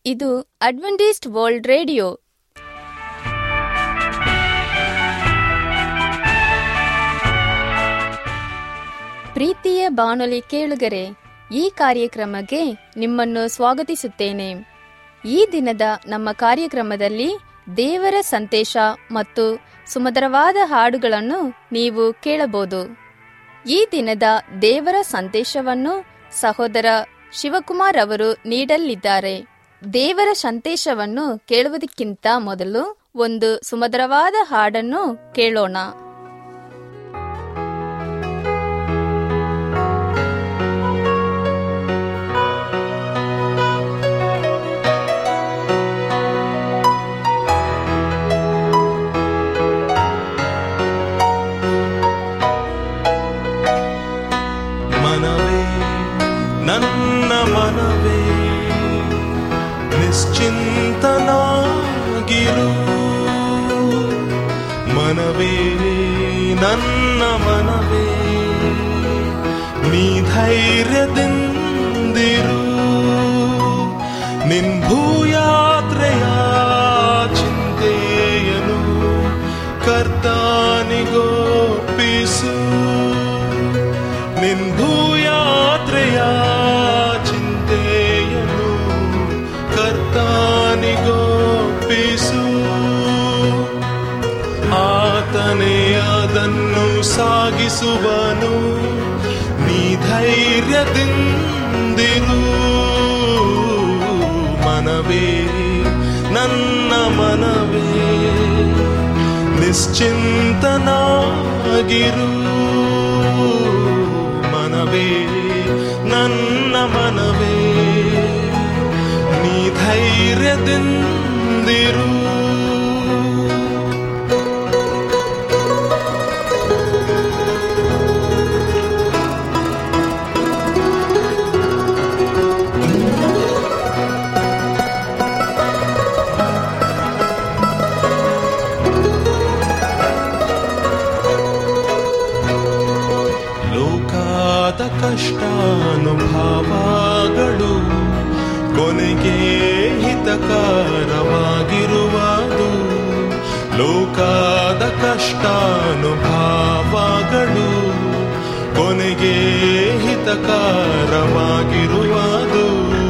ಇದು Adventist world radio. ಪ್ರೀತಿಯ ಬಾನುಲಿ ಕೇಳುಗರೆ, ಈ ಕಾರ್ಯಕ್ರಮಕ್ಕೆ ನಿಮ್ಮನ್ನು ಸ್ವಾಗತಿಸುತ್ತೇನೆ. ಈ ದಿನದ ನಮ್ಮ ಕಾರ್ಯಕ್ರಮದಲ್ಲಿ ದೇವರ ಸಂದೇಶ ಮತ್ತು ಸುಮಧುರವಾದ ಹಾಡುಗಳನ್ನು ನೀವು ಕೇಳಬಹುದು. ಈ ದಿನದ ದೇವರ ಸಂದೇಶವನ್ನು ಸಹೋದರ ಶಿವಕುಮಾರ್ ಅವರು ನೀಡಲಿದ್ದಾರೆ. ದೇವರ ಸಂದೇಶವನ್ನು ಕೇಳುವುದಕ್ಕಿಂತ ಮೊದಲು ಒಂದು ಸುಮಧುರವಾದ ಹಾಡನ್ನು ಕೇಳೋಣ. ನನ್ನ ಮನವೇ ನಿಶ್ಚಿಂತನಾಗಿರು, ಮನವೇ ನನ್ನ ಮನವೇ ನೀ ಧೈರ್ಯದಿಂದಿರು. ನಿನ್ ಭೂಯಾತ್ರೆಯ ಚಿಂತೆಯನು ಕರ್ತನಿಗೋಪಿಸು. ನಿನ್ ಭೂಯಾತ್ರೆಯ ಚಿಂತೆಯನು ಕರ್ತನಿಗೋಪಿಸು. ಆತನೇ ಅದನ್ನು ಸಾಗಿಸುವನು, ನೀ ಧೈರ್ಯದಿಂದಿರು. ಮನವೇ ನನ್ನ ಮನವೇ ನಿಶ್ಚಿಂತನಾಗಿರು, ಮನವೇ ನನ್ನ ಮನವೇ ನೀ ಧೈರ್ಯದಿಂದಿರು. ಕಷ್ಟಾನುಭವಗಳು ಕೊನೆಗೆ ಹಿತಕರವಾಗಿರುವುದು. ಲೋಕದ ಕಷ್ಟಾನುಭವಗಳು ಕೊನೆಗೆ ಹಿತಕರವಾಗಿರುವುದು.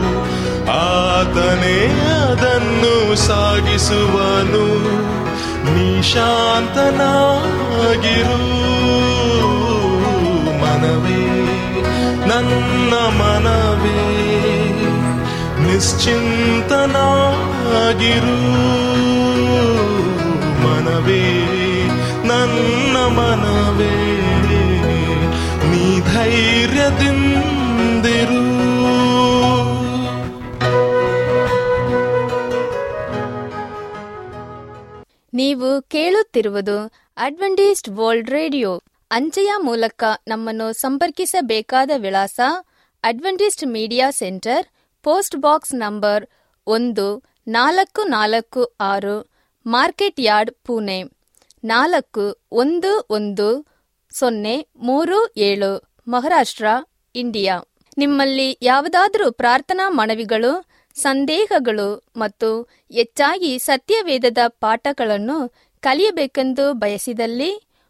ಆತನೇ ಅದನ್ನು ಸಾಗಿಸುವನು, ನೀ ಶಾಂತನಾಗಿರು. ಮನವೇ ನನ್ನ ಮನವೇ ನಿಶ್ಚಿಂತನಾಗಿರು, ಮನವೇ ನನ್ನ ಮನವೇ ನೀ ಧೈರ್ಯದಿಂದಿರು. ನೀವು ಕೇಳುತ್ತಿರುವುದು ಅಡ್ವೆಂಟಿಸ್ಟ್ ವರ್ಲ್ಡ್ ರೇಡಿಯೋ. ಅಂಚೆಯ ಮೂಲಕ ನಮ್ಮನ್ನು ಸಂಪರ್ಕಿಸಬೇಕಾದ ವಿಳಾಸ: Adventist media centre, post box number 1446, market yard, Pune 411037, Maharashtra, India. ನಿಮ್ಮಲ್ಲಿ ಯಾವುದಾದರೂ ಪ್ರಾರ್ಥನಾ ಮನವಿಗಳು, ಸಂದೇಹಗಳು ಮತ್ತು ಹೆಚ್ಚಾಗಿ ಸತ್ಯವೇದದ ಪಾಠಗಳನ್ನು ಕಲಿಯಬೇಕೆಂದು ಬಯಸಿದಲ್ಲಿ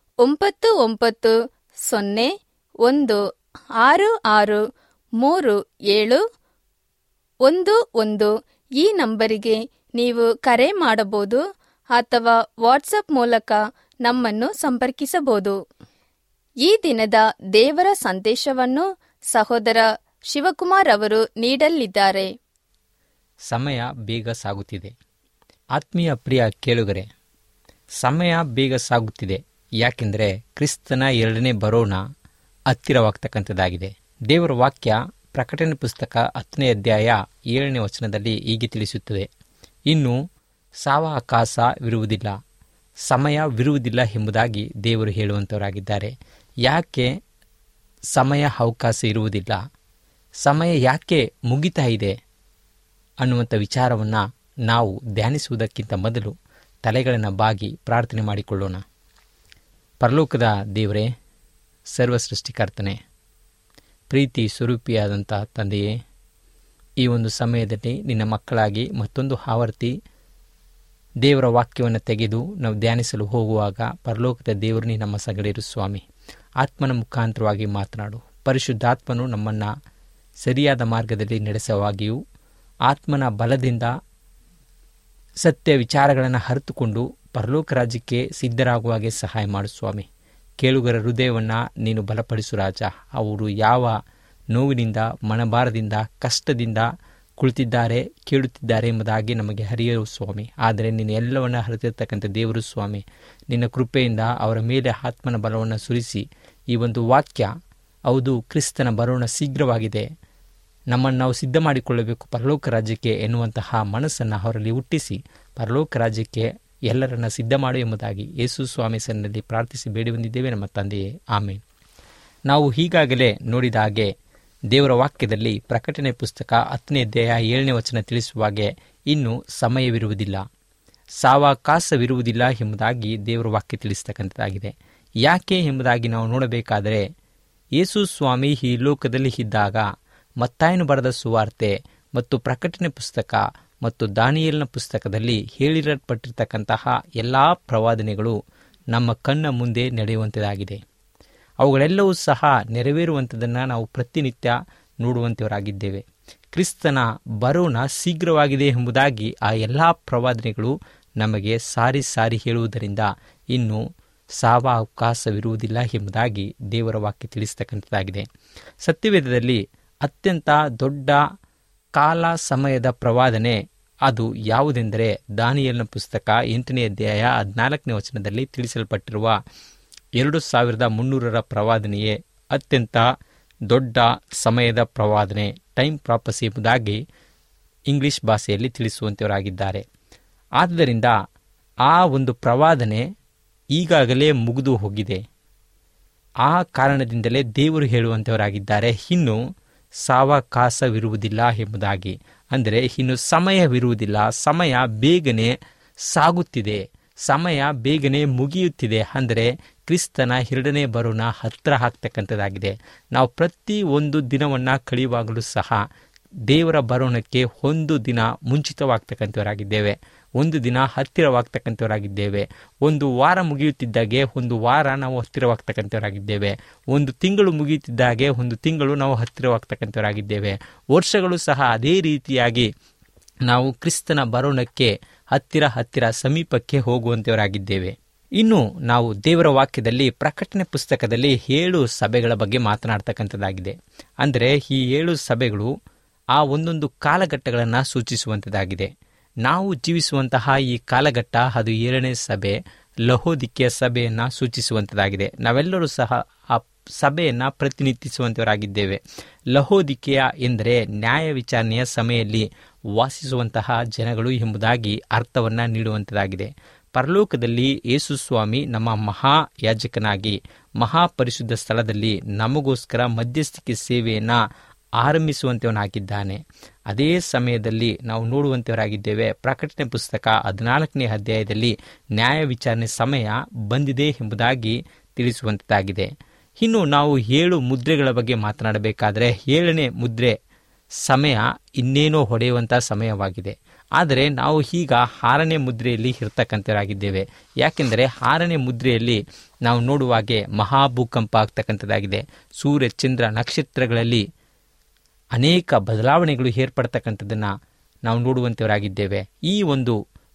9916637711 ಈ ನಂಬರಿಗೆ ನೀವು ಕರೆ ಮಾಡಬಹುದು ಅಥವಾ ವಾಟ್ಸಪ್ ಮೂಲಕ ನಮ್ಮನ್ನು ಸಂಪರ್ಕಿಸಬಹುದು. ಈ ದಿನದ ದೇವರ ಸಂದೇಶವನ್ನು ಸಹೋದರ ಶಿವಕುಮಾರ್ ಅವರು ನೀಡಲಿದ್ದಾರೆ. ಸಮಯ ಬೇಗ ಸಾಗುತ್ತಿದೆ. ಆತ್ಮೀಯ ಪ್ರಿಯ ಕೇಳುಗರೆ, ಸಮಯ ಬೇಗ ಸಾಗುತ್ತಿದೆ. ಯಾಕೆಂದರೆ ಕ್ರಿಸ್ತನ ಎರಡನೇ ಬರೋಣ ಹತ್ತಿರವಾಗ್ತಕ್ಕಂಥದ್ದಾಗಿದೆ. ದೇವರ ವಾಕ್ಯ ಪ್ರಕಟಣೆ ಪುಸ್ತಕ 10ನೇ ಅಧ್ಯಾಯ 7ನೇ ವಚನದಲ್ಲಿ ಹೀಗೆ ತಿಳಿಸುತ್ತದೆ: ಇನ್ನು ಸಾವಕಾಶವಿರುವುದಿಲ್ಲ, ಸಮಯವಿರುವುದಿಲ್ಲ ಎಂಬುದಾಗಿ ದೇವರು ಹೇಳುವಂಥವರಾಗಿದ್ದಾರೆ. ಯಾಕೆ ಸಮಯ ಅವಕಾಶ ಇರುವುದಿಲ್ಲ, ಸಮಯ ಯಾಕೆ ಮುಗಿತಾ ಇದೆ ಅನ್ನುವಂಥ ವಿಚಾರವನ್ನು ನಾವು ಧ್ಯಾನಿಸುವುದಕ್ಕಿಂತ ಮೊದಲು ತಲೆಗಳನ್ನು ಬಾಗಿ ಪ್ರಾರ್ಥನೆ ಮಾಡಿಕೊಳ್ಳೋಣ. ಪರಲೋಕದ ದೇವರೇ, ಸರ್ವ ಸೃಷ್ಟಿಕರ್ತನೆ, ಪ್ರೀತಿ ಸ್ವರೂಪಿಯಾದಂಥ ತಂದೆಯೇ, ಈ ಒಂದು ಸಮಯದಲ್ಲಿ ನಿನ್ನ ಮಕ್ಕಳಾಗಿ ಮತ್ತೊಂದು ಆವರ್ತಿ ದೇವರ ವಾಕ್ಯವನ್ನು ತೆಗೆದು ನಾವು ಧ್ಯಾನಿಸಲು ಹೋಗುವಾಗ ಪರಲೋಕದ ದೇವರು ನಮ್ಮ ಸಗಡಿರು ಸ್ವಾಮಿ. ಆತ್ಮನ ಮುಖಾಂತರವಾಗಿ ಮಾತನಾಡು. ಪರಿಶುದ್ಧಾತ್ಮನು ನಮ್ಮನ್ನು ಸರಿಯಾದ ಮಾರ್ಗದಲ್ಲಿ ನಡೆಸುವಾಗಿಯೂ ಆತ್ಮನ ಬಲದಿಂದ ಸತ್ಯ ವಿಚಾರಗಳನ್ನು ಅರಿತುಕೊಂಡು ಪರಲೋಕ ರಾಜ್ಯಕ್ಕೆ ಸಿದ್ಧರಾಗುವ ಹಾಗೆ ಸಹಾಯ ಮಾಡು ಸ್ವಾಮಿ. ಕೇಳುಗರ ಹೃದಯವನ್ನು ನೀನು ಬಲಪಡಿಸು ರಾಜ. ಅವರು ಯಾವ ನೋವಿನಿಂದ, ಮನಭಾರದಿಂದ, ಕಷ್ಟದಿಂದ ಕುಳಿತಿದ್ದಾರೆ, ಕೇಳುತ್ತಿದ್ದಾರೆ ಎಂಬುದಾಗಿ ನಮಗೆ ಹರಿಯರು ಸ್ವಾಮಿ. ಆದರೆ ನೀನು ಎಲ್ಲವನ್ನ ಹರಿತಿರ್ತಕ್ಕಂಥ ದೇವರು ಸ್ವಾಮಿ. ನಿನ್ನ ಕೃಪೆಯಿಂದ ಅವರ ಮೇಲೆ ಆತ್ಮನ ಬಲವನ್ನು ಸುರಿಸಿ ಈ ಒಂದು ವಾಕ್ಯ ಹೌದು ಕ್ರಿಸ್ತನ ಬರೋಣ ಶೀಘ್ರವಾಗಿದೆ, ನಮ್ಮನ್ನು ನಾವು ಸಿದ್ಧ ಮಾಡಿಕೊಳ್ಳಬೇಕು ಪರಲೋಕ ರಾಜ್ಯಕ್ಕೆ ಎನ್ನುವಂತಹ ಮನಸ್ಸನ್ನು ಅವರಲ್ಲಿ ಹುಟ್ಟಿಸಿ ಪರಲೋಕ ರಾಜ್ಯಕ್ಕೆ ಎಲ್ಲರನ್ನ ಸಿದ್ಧ ಮಾಡು ಎಂಬುದಾಗಿ ಯೇಸು ಸ್ವಾಮಿ ಸನ್ನಿಧಿಯಲ್ಲಿ ಪ್ರಾರ್ಥಿಸಿ ಬೇಡಿ ಬಂದಿದ್ದೇವೆ ನಮ್ಮ ತಂದೆಯೇ, ಆಮೇನ್. ನಾವು ಈಗಾಗಲೇ ನೋಡಿದ ಹಾಗೆ ದೇವರ ವಾಕ್ಯದಲ್ಲಿ ಪ್ರಕಟಣೆ ಪುಸ್ತಕ 10ನೇ ಅಧ್ಯಾಯ 7ನೇ ವಚನ ತಿಳಿಸುವಾಗೆ ಇನ್ನು ಸಮಯವಿರುವುದಿಲ್ಲ, ಸಾವಕಾಶವಿರುವುದಿಲ್ಲ ಎಂಬುದಾಗಿ ದೇವರ ವಾಕ್ಯ ತಿಳಿಸ್ತಕ್ಕಂಥದ್ದಾಗಿದೆ. ಯಾಕೆ ಎಂಬುದಾಗಿ ನಾವು ನೋಡಬೇಕಾದರೆ ಯೇಸು ಸ್ವಾಮಿ ಈ ಲೋಕದಲ್ಲಿ ಇದ್ದಾಗ ಮತ್ತಾಯನು ಬರೆದ ಸುವಾರ್ತೆ ಮತ್ತು ಪ್ರಕಟಣೆ ಪುಸ್ತಕ ಮತ್ತು ದಾನಿಯೇಲನ ಪುಸ್ತಕದಲ್ಲಿ ಹೇಳಿರಲ್ಪಟ್ಟಿರ್ತಕ್ಕಂತಹ ಎಲ್ಲ ಪ್ರವಾದನೆಗಳು ನಮ್ಮ ಕಣ್ಣ ಮುಂದೆ ನಡೆಯುವಂಥದ್ದಾಗಿದೆ. ಅವುಗಳೆಲ್ಲವೂ ಸಹ ನೆರವೇರುವಂಥದ್ದನ್ನು ನಾವು ಪ್ರತಿನಿತ್ಯ ನೋಡುವಂಥವರಾಗಿದ್ದೇವೆ. ಕ್ರಿಸ್ತನ ಬರೋಣ ಶೀಘ್ರವಾಗಿದೆ ಎಂಬುದಾಗಿ ಆ ಎಲ್ಲ ಪ್ರವಾದನೆಗಳು ನಮಗೆ ಸಾರಿ ಸಾರಿ ಹೇಳುವುದರಿಂದ ಇನ್ನು ಸಾವಕಾಶವಿರುವುದಿಲ್ಲ ಎಂಬುದಾಗಿ ದೇವರ ವಾಕ್ಯ ತಿಳಿಸ್ತಕ್ಕಂಥದ್ದಾಗಿದೆ. ಸತ್ಯವೇದದಲ್ಲಿ ಅತ್ಯಂತ ದೊಡ್ಡ ಕಾಲ ಸಮಯದ ಪ್ರವಾದನೆ ಅದು ಯಾವುದೆಂದರೆ ದಾನಿಯೇಲನ ಪುಸ್ತಕ 8ನೇ ಅಧ್ಯಾಯ 14ನೇ ವಚನದಲ್ಲಿ ತಿಳಿಸಲ್ಪಟ್ಟಿರುವ 2300 ಪ್ರವಾದನೆಯೇ ಅತ್ಯಂತ ದೊಡ್ಡ ಸಮಯದ ಪ್ರವಾದನೆ, ಟೈಮ್ ಪ್ರಾಪಸಿ ಎಂಬುದಾಗಿ ಇಂಗ್ಲಿಷ್ ಭಾಷೆಯಲ್ಲಿ ತಿಳಿಸುವಂಥವರಾಗಿದ್ದಾರೆ. ಆದ್ದರಿಂದ ಆ ಒಂದು ಪ್ರವಾದನೆ ಈಗಾಗಲೇ ಮುಗಿದು ಹೋಗಿದೆ. ಆ ಕಾರಣದಿಂದಲೇ ದೇವರು ಹೇಳುವಂಥವರಾಗಿದ್ದಾರೆ ಇನ್ನು ಸಾವಕಾಶವಿರುವುದಿಲ್ಲ ಎಂಬುದಾಗಿ. ಅಂದರೆ ಇನ್ನು ಸಮಯವಿರುವುದಿಲ್ಲ, ಸಮಯ ಬೇಗನೆ ಸಾಗುತ್ತಿದೆ, ಸಮಯ ಬೇಗನೆ ಮುಗಿಯುತ್ತಿದೆ. ಅಂದರೆ ಕ್ರಿಸ್ತನ 2ನೇ ಬರೋಣ ಹತ್ತಿರ ಆಗ್ತಕ್ಕಂಥದ್ದಾಗಿದೆ. ನಾವು ಪ್ರತಿ ಒಂದು ದಿನವನ್ನು ಕಳೆಯುವಾಗಲೂ ಸಹ ದೇವರ ಬರೋಣಕ್ಕೆ ಒಂದು ದಿನ ಮುಂಚಿತವಾಗ್ತಕ್ಕಂಥವರಾಗಿದ್ದೇವೆ, ಒಂದು ದಿನ ಹತ್ತಿರವಾಗ್ತಕ್ಕಂಥವರಾಗಿದ್ದೇವೆ. ಒಂದು ವಾರ ಮುಗಿಯುತ್ತಿದ್ದಾಗೆ ಒಂದು ವಾರ ನಾವು ಹತ್ತಿರವಾಗ್ತಕ್ಕಂಥವರಾಗಿದ್ದೇವೆ. ಒಂದು ತಿಂಗಳು ಮುಗಿಯುತ್ತಿದ್ದಾಗೆ ಒಂದು ತಿಂಗಳು ನಾವು ಹತ್ತಿರವಾಗ್ತಕ್ಕಂಥವರಾಗಿದ್ದೇವೆ. ವರ್ಷಗಳು ಸಹ ಅದೇ ರೀತಿಯಾಗಿ ನಾವು ಕ್ರಿಸ್ತನ ಬರೋಣಕ್ಕೆ ಹತ್ತಿರ ಸಮೀಪಕ್ಕೆ ಹೋಗುವಂಥವರಾಗಿದ್ದೇವೆ. ಇನ್ನು ನಾವು ದೇವರ ವಾಕ್ಯದಲ್ಲಿ ಪ್ರಕಟಣೆ ಪುಸ್ತಕದಲ್ಲಿ 7 ಸಭೆಗಳ ಬಗ್ಗೆ ಮಾತನಾಡ್ತಕ್ಕಂಥದ್ದಾಗಿದೆ. ಅಂದರೆ ಈ 7 ಸಭೆಗಳು ಆ ಒಂದೊಂದು ಕಾಲಘಟ್ಟಗಳನ್ನು ಸೂಚಿಸುವಂಥದ್ದಾಗಿದೆ. ನಾವು ಜೀವಿಸುವಂತಹ ಈ ಕಾಲಘಟ್ಟ ಅದು 7ನೇ ಸಭೆ ಲಹೋದಿಕೆಯ ಸಭೆಯನ್ನು ಸೂಚಿಸುವಂಥದ್ದಾಗಿದೆ. ನಾವೆಲ್ಲರೂ ಸಹ ಆ ಸಭೆಯನ್ನು ಪ್ರತಿನಿಧಿಸುವಂಥವರಾಗಿದ್ದೇವೆ. ಲಹೋದಿಕೆಯ ಎಂದರೆ ನ್ಯಾಯ ವಿಚಾರಣೆಯ ಸಮಯದಲ್ಲಿ ವಾಸಿಸುವಂತಹ ಜನಗಳು ಎಂಬುದಾಗಿ ಅರ್ಥವನ್ನು ನೀಡುವಂಥದ್ದಾಗಿದೆ. ಪರಲೋಕದಲ್ಲಿ ಯೇಸು ಸ್ವಾಮಿ ನಮ್ಮ ಮಹಾಯಾಜಕನಾಗಿ ಮಹಾಪರಿಶುದ್ಧ ಸ್ಥಳದಲ್ಲಿ ನಮಗೋಸ್ಕರ ಮಧ್ಯಸ್ಥಿಕೆ ಸೇವೆಯನ್ನು ಆರಂಭಿಸುವಂಥವನಾಗಿದ್ದಾನೆ. ಅದೇ ಸಮಯದಲ್ಲಿ ನಾವು ನೋಡುವಂಥವರಾಗಿದ್ದೇವೆ. ಪ್ರಕಟಣೆ ಪುಸ್ತಕ 14ನೇ ಅಧ್ಯಾಯದಲ್ಲಿ ನ್ಯಾಯ ವಿಚಾರಣೆ ಸಮಯ ಬಂದಿದೆ ಎಂಬುದಾಗಿ ತಿಳಿಸುವಂಥದ್ದಾಗಿದೆ. ಇನ್ನು ನಾವು 7 ಮುದ್ರೆಗಳ ಬಗ್ಗೆ ಮಾತನಾಡಬೇಕಾದರೆ 7ನೇ ಮುದ್ರೆ ಸಮಯ ಇನ್ನೇನೋ ಹೊಡೆಯುವಂಥ ಸಮಯವಾಗಿದೆ. ಆದರೆ ನಾವು ಈಗ 6ನೇ ಮುದ್ರೆಯಲ್ಲಿ ಇರ್ತಕ್ಕಂಥವರಾಗಿದ್ದೇವೆ. ಯಾಕೆಂದರೆ 6ನೇ ಮುದ್ರೆಯಲ್ಲಿ ನಾವು ನೋಡುವಾಗೆ ಮಹಾಭೂಕಂಪ ಆಗ್ತಕ್ಕಂಥದ್ದಾಗಿದೆ. ಸೂರ್ಯ ಚಂದ್ರ ನಕ್ಷತ್ರಗಳಲ್ಲಿ ಅನೇಕ ಬದಲಾವಣೆಗಳು ಏರ್ಪಡ್ತಕ್ಕಂಥದ್ದನ್ನು ನಾವು ನೋಡುವಂಥವರಾಗಿದ್ದೇವೆ. ಈ ಒಂದು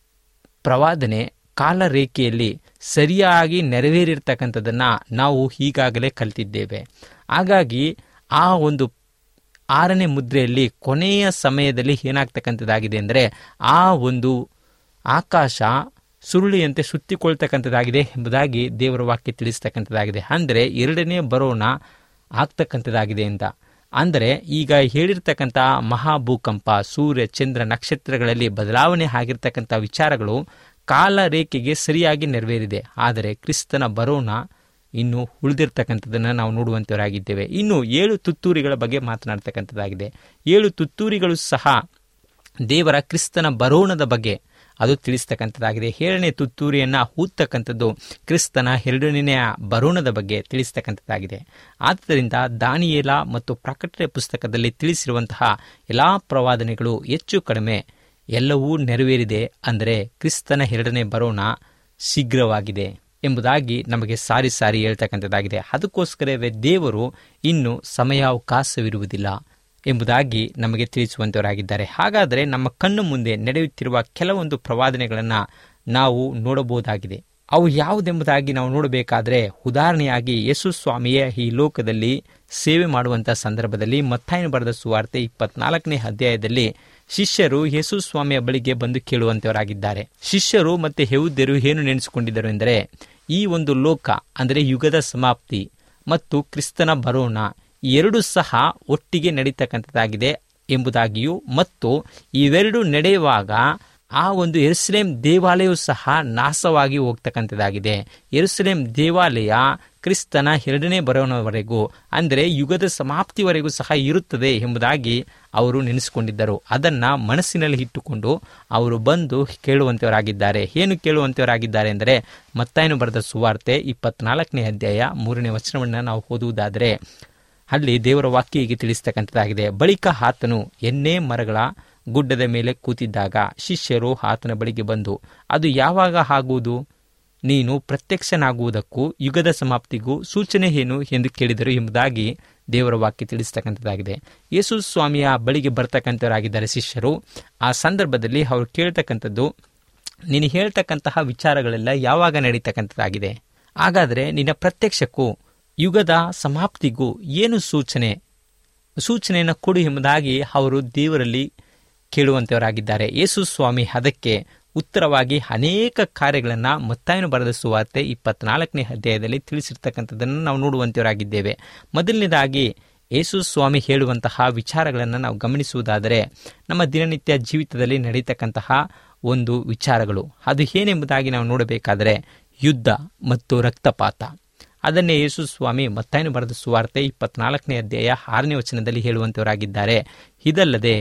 ಪ್ರವಾದನೆ ಕಾಲರೇಖೆಯಲ್ಲಿ ಸರಿಯಾಗಿ ನೆರವೇರಿರ್ತಕ್ಕಂಥದ್ದನ್ನು ನಾವು ಈಗಾಗಲೇ ಕಲಿತಿದ್ದೇವೆ. ಹಾಗಾಗಿ ಆ ಒಂದು 6ನೇ ಮುದ್ರೆಯಲ್ಲಿ ಕೊನೆಯ ಸಮಯದಲ್ಲಿ ಏನಾಗ್ತಕ್ಕಂಥದ್ದಾಗಿದೆ ಅಂದರೆ ಆ ಒಂದು ಆಕಾಶ ಸುರುಳಿಯಂತೆ ಸುತ್ತಿಕೊಳ್ತಕ್ಕಂಥದ್ದಾಗಿದೆ ಎಂಬುದಾಗಿ ದೇವರ ವಾಕ್ಯ ತಿಳಿಸ್ತಕ್ಕಂಥದ್ದಾಗಿದೆ. ಅಂದರೆ 2ನೇ ಬರೋಣ ಆಗ್ತಕ್ಕಂಥದ್ದಾಗಿದೆ ಅಂತ. ಅಂದರೆ ಈಗ ಹೇಳಿರ್ತಕ್ಕಂಥ ಮಹಾಭೂಕಂಪ, ಸೂರ್ಯ ಚಂದ್ರ ನಕ್ಷತ್ರಗಳಲ್ಲಿ ಬದಲಾವಣೆ ಆಗಿರ್ತಕ್ಕಂಥ ವಿಚಾರಗಳು ಕಾಲರೇಖೆಗೆ ಸರಿಯಾಗಿ ನೆರವೇರಿದೆ. ಆದರೆ ಕ್ರಿಸ್ತನ ಬರೋಣ ಇನ್ನು ಉಳಿದಿರ್ತಕ್ಕಂಥದ್ದನ್ನು ನಾವು ನೋಡುವಂಥವರಾಗಿದ್ದೇವೆ. ಇನ್ನು 7 ತುತ್ತೂರಿಗಳ ಬಗ್ಗೆ ಮಾತನಾಡ್ತಕ್ಕಂಥದ್ದಾಗಿದೆ. 7 ತುತ್ತೂರಿಗಳು ಸಹ ದೇವರ ಕ್ರಿಸ್ತನ ಬರೋಣದ ಬಗ್ಗೆ ಅದು ತಿಳಿಸ್ತಕ್ಕಂಥದ್ದಾಗಿದೆ. 7ನೇ ತುತ್ತೂರಿಯನ್ನು ಊದತಕ್ಕಂಥದ್ದು ಕ್ರಿಸ್ತನ 2ನೇ ಬರೋಣದ ಬಗ್ಗೆ ತಿಳಿಸ್ತಕ್ಕಂಥದ್ದಾಗಿದೆ. ಆದ್ದರಿಂದ ದಾನಿಯೇಲ ಮತ್ತು ಪ್ರಕಟಣೆ ಪುಸ್ತಕದಲ್ಲಿ ತಿಳಿಸಿರುವಂತಹ ಎಲ್ಲ ಪ್ರವಾದನೆಗಳು ಹೆಚ್ಚು ಕಡಿಮೆ ಎಲ್ಲವೂ ನೆರವೇರಿದೆ. ಅಂದರೆ ಕ್ರಿಸ್ತನ 2ನೇ ಬರೋಣ ಶೀಘ್ರವಾಗಿದೆ ಎಂಬುದಾಗಿ ನಮಗೆ ಸಾರಿ ಸಾರಿ ಹೇಳ್ತಕ್ಕಂಥದ್ದಾಗಿದೆ. ಅದಕ್ಕೋಸ್ಕರವೇ ದೇವರು ಇನ್ನು ಸಮಯಾವಕಾಶವಿರುವುದಿಲ್ಲ ಎಂಬುದಾಗಿ ನಮಗೆ ತಿಳಿಸುವಂತವರಾಗಿದ್ದಾರೆ. ಹಾಗಾದರೆ ನಮ್ಮ ಕಣ್ಣು ಮುಂದೆ ನಡೆಯುತ್ತಿರುವ ಕೆಲವೊಂದು ಪ್ರವಾದನೆಗಳನ್ನು ನಾವು ನೋಡಬಹುದಾಗಿದೆ. ಅವು ಯಾವುದೆಂಬುದಾಗಿ ನಾವು ನೋಡಬೇಕಾದರೆ, ಉದಾಹರಣೆಯಾಗಿ ಯೇಸು ಸ್ವಾಮಿಯೇ ಈ ಲೋಕದಲ್ಲಿ ಸೇವೆ ಮಾಡುವಂಥ ಸಂದರ್ಭದಲ್ಲಿ ಮತ್ತಾಯನು ಬರೆದ ಸುವಾರ್ತೆ 24ನೇ ಅಧ್ಯಾಯದಲ್ಲಿ ಶಿಷ್ಯರು ಯೇಸು ಸ್ವಾಮಿಯ ಬಳಿಗೆ ಬಂದು ಕೇಳುವಂತವರಾಗಿದ್ದಾರೆ. ಶಿಷ್ಯರು ಮತ್ತು ಯೆಹೂದ್ಯರು ಏನು ನೆನೆಸಿಕೊಂಡಿದ್ದರು ಎಂದರೆ, ಈ ಒಂದು ಲೋಕ ಅಂದರೆ ಯುಗದ ಸಮಾಪ್ತಿ ಮತ್ತು ಕ್ರಿಸ್ತನ ಬರೋಣ ಎರಡೂ ಸಹ ಒಟ್ಟಿಗೆ ನಡೀತಕ್ಕಂಥದ್ದಾಗಿದೆ ಎಂಬುದಾಗಿಯೂ, ಮತ್ತು ಇವೆರಡು ನಡೆಯುವಾಗ ಆ ಒಂದು ಯೆರೂಸಲೇಮ್ ದೇವಾಲಯವು ಸಹ ನಾಶವಾಗಿ ಹೋಗ್ತಕ್ಕಂಥದ್ದಾಗಿದೆ. ಯೆರೂಸಲೇಮ್ ದೇವಾಲಯ ಕ್ರಿಸ್ತನ 2ನೇ ಬರೋಣವರೆಗೂ ಅಂದರೆ ಯುಗದ ಸಮಾಪ್ತಿವರೆಗೂ ಸಹ ಇರುತ್ತದೆ ಎಂಬುದಾಗಿ ಅವರು ನೆನೆಸಿಕೊಂಡಿದ್ದರು. ಅದನ್ನು ಮನಸ್ಸಿನಲ್ಲಿ ಇಟ್ಟುಕೊಂಡು ಅವರು ಬಂದು ಕೇಳುವಂತವರಾಗಿದ್ದಾರೆ. ಏನು ಕೇಳುವಂತವರಾಗಿದ್ದಾರೆ ಎಂದರೆ, ಮತ್ತಾಯನು ಬರೆದ ಸುವಾರ್ತೆ 24ನೇ ಅಧ್ಯಾಯ 3ನೇ ವಚನವನ್ನು ನಾವು ಓದುವುದಾದರೆ, ಅಲ್ಲಿ ದೇವರ ವಾಕ್ಯ ಹೀಗೆ ತಿಳಿಸ್ತಕ್ಕಂಥದ್ದಾಗಿದೆ. ಬಳಿಕ ಆತನು ಎಣ್ಣೆ ಮರಗಳ ಗುಡ್ಡದ ಮೇಲೆ ಕೂತಿದ್ದಾಗ ಶಿಷ್ಯರು ಆತನ ಬಳಿಗೆ ಬಂದು, ಅದು ಯಾವಾಗ ಆಗುವುದು? ನೀನು ಪ್ರತ್ಯಕ್ಷನಾಗುವುದಕ್ಕೂ ಯುಗದ ಸಮಾಪ್ತಿಗೂ ಸೂಚನೆ ಏನು ಎಂದು ಕೇಳಿದರು ಎಂಬುದಾಗಿ ದೇವರ ವಾಕ್ಯ ತಿಳಿಸ್ತಕ್ಕಂಥದ್ದಾಗಿದೆ. ಯೇಸು ಸ್ವಾಮಿಯ ಬಳಿಗೆ ಬರ್ತಕ್ಕಂಥವರಾಗಿದ್ದಾರೆ ಶಿಷ್ಯರು. ಆ ಸಂದರ್ಭದಲ್ಲಿ ಅವರು ಕೇಳ್ತಕ್ಕಂಥದ್ದು, ನೀನು ಹೇಳ್ತಕ್ಕಂತಹ ವಿಚಾರಗಳೆಲ್ಲ ಯಾವಾಗ ನಡೀತಕ್ಕಂಥದ್ದಾಗಿದೆ? ಹಾಗಾದರೆ ನಿನ್ನ ಪ್ರತ್ಯಕ್ಷಕ್ಕೂ ಯುಗದ ಸಮಾಪ್ತಿಗೂ ಏನು ಸೂಚನೆಯನ್ನು ಕೊಡು ಎಂಬುದಾಗಿ ಅವರು ದೇವರಲ್ಲಿ ಕೇಳುವಂತವರಾಗಿದ್ದಾರೆ. ಯೇಸು ಸ್ವಾಮಿ ಅದಕ್ಕೆ ಉತ್ತರವಾಗಿ ಅನೇಕ ಕಾರ್ಯಗಳನ್ನು ಮತ್ತಾಯನು ಬರೆದ ಸುವಾರ್ತೆ 24ನೇ ಅಧ್ಯಾಯದಲ್ಲಿ ತಿಳಿಸಿರ್ತಕ್ಕಂಥದ್ದನ್ನು ನಾವು ನೋಡುವಂತವರಾಗಿದ್ದೇವೆ. ಮೊದಲನೇದಾಗಿ ಯೇಸು ಸ್ವಾಮಿ ಹೇಳುವಂತಹ ವಿಚಾರಗಳನ್ನು ನಾವು ಗಮನಿಸುವುದಾದರೆ, ನಮ್ಮ ದಿನನಿತ್ಯ ಜೀವಿತದಲ್ಲಿ ನಡೀತಕ್ಕಂತಹ ಒಂದು ವಿಚಾರಗಳು ಅದು ಏನೆಂಬುದಾಗಿ ನಾವು ನೋಡಬೇಕಾದರೆ, ಯುದ್ಧ ಮತ್ತು ರಕ್ತಪಾತ. ಅದನ್ನೇ ಯೇಸು ಸ್ವಾಮಿ ಮತ್ತಾಯನು ಬರೆದ ಸುವಾರ್ತೆ 24ನೇ ಅಧ್ಯಾಯ 6ನೇ ವಚನದಲ್ಲಿ ಹೇಳುವಂತವರಾಗಿದ್ದಾರೆ. ಇದಲ್ಲದೆ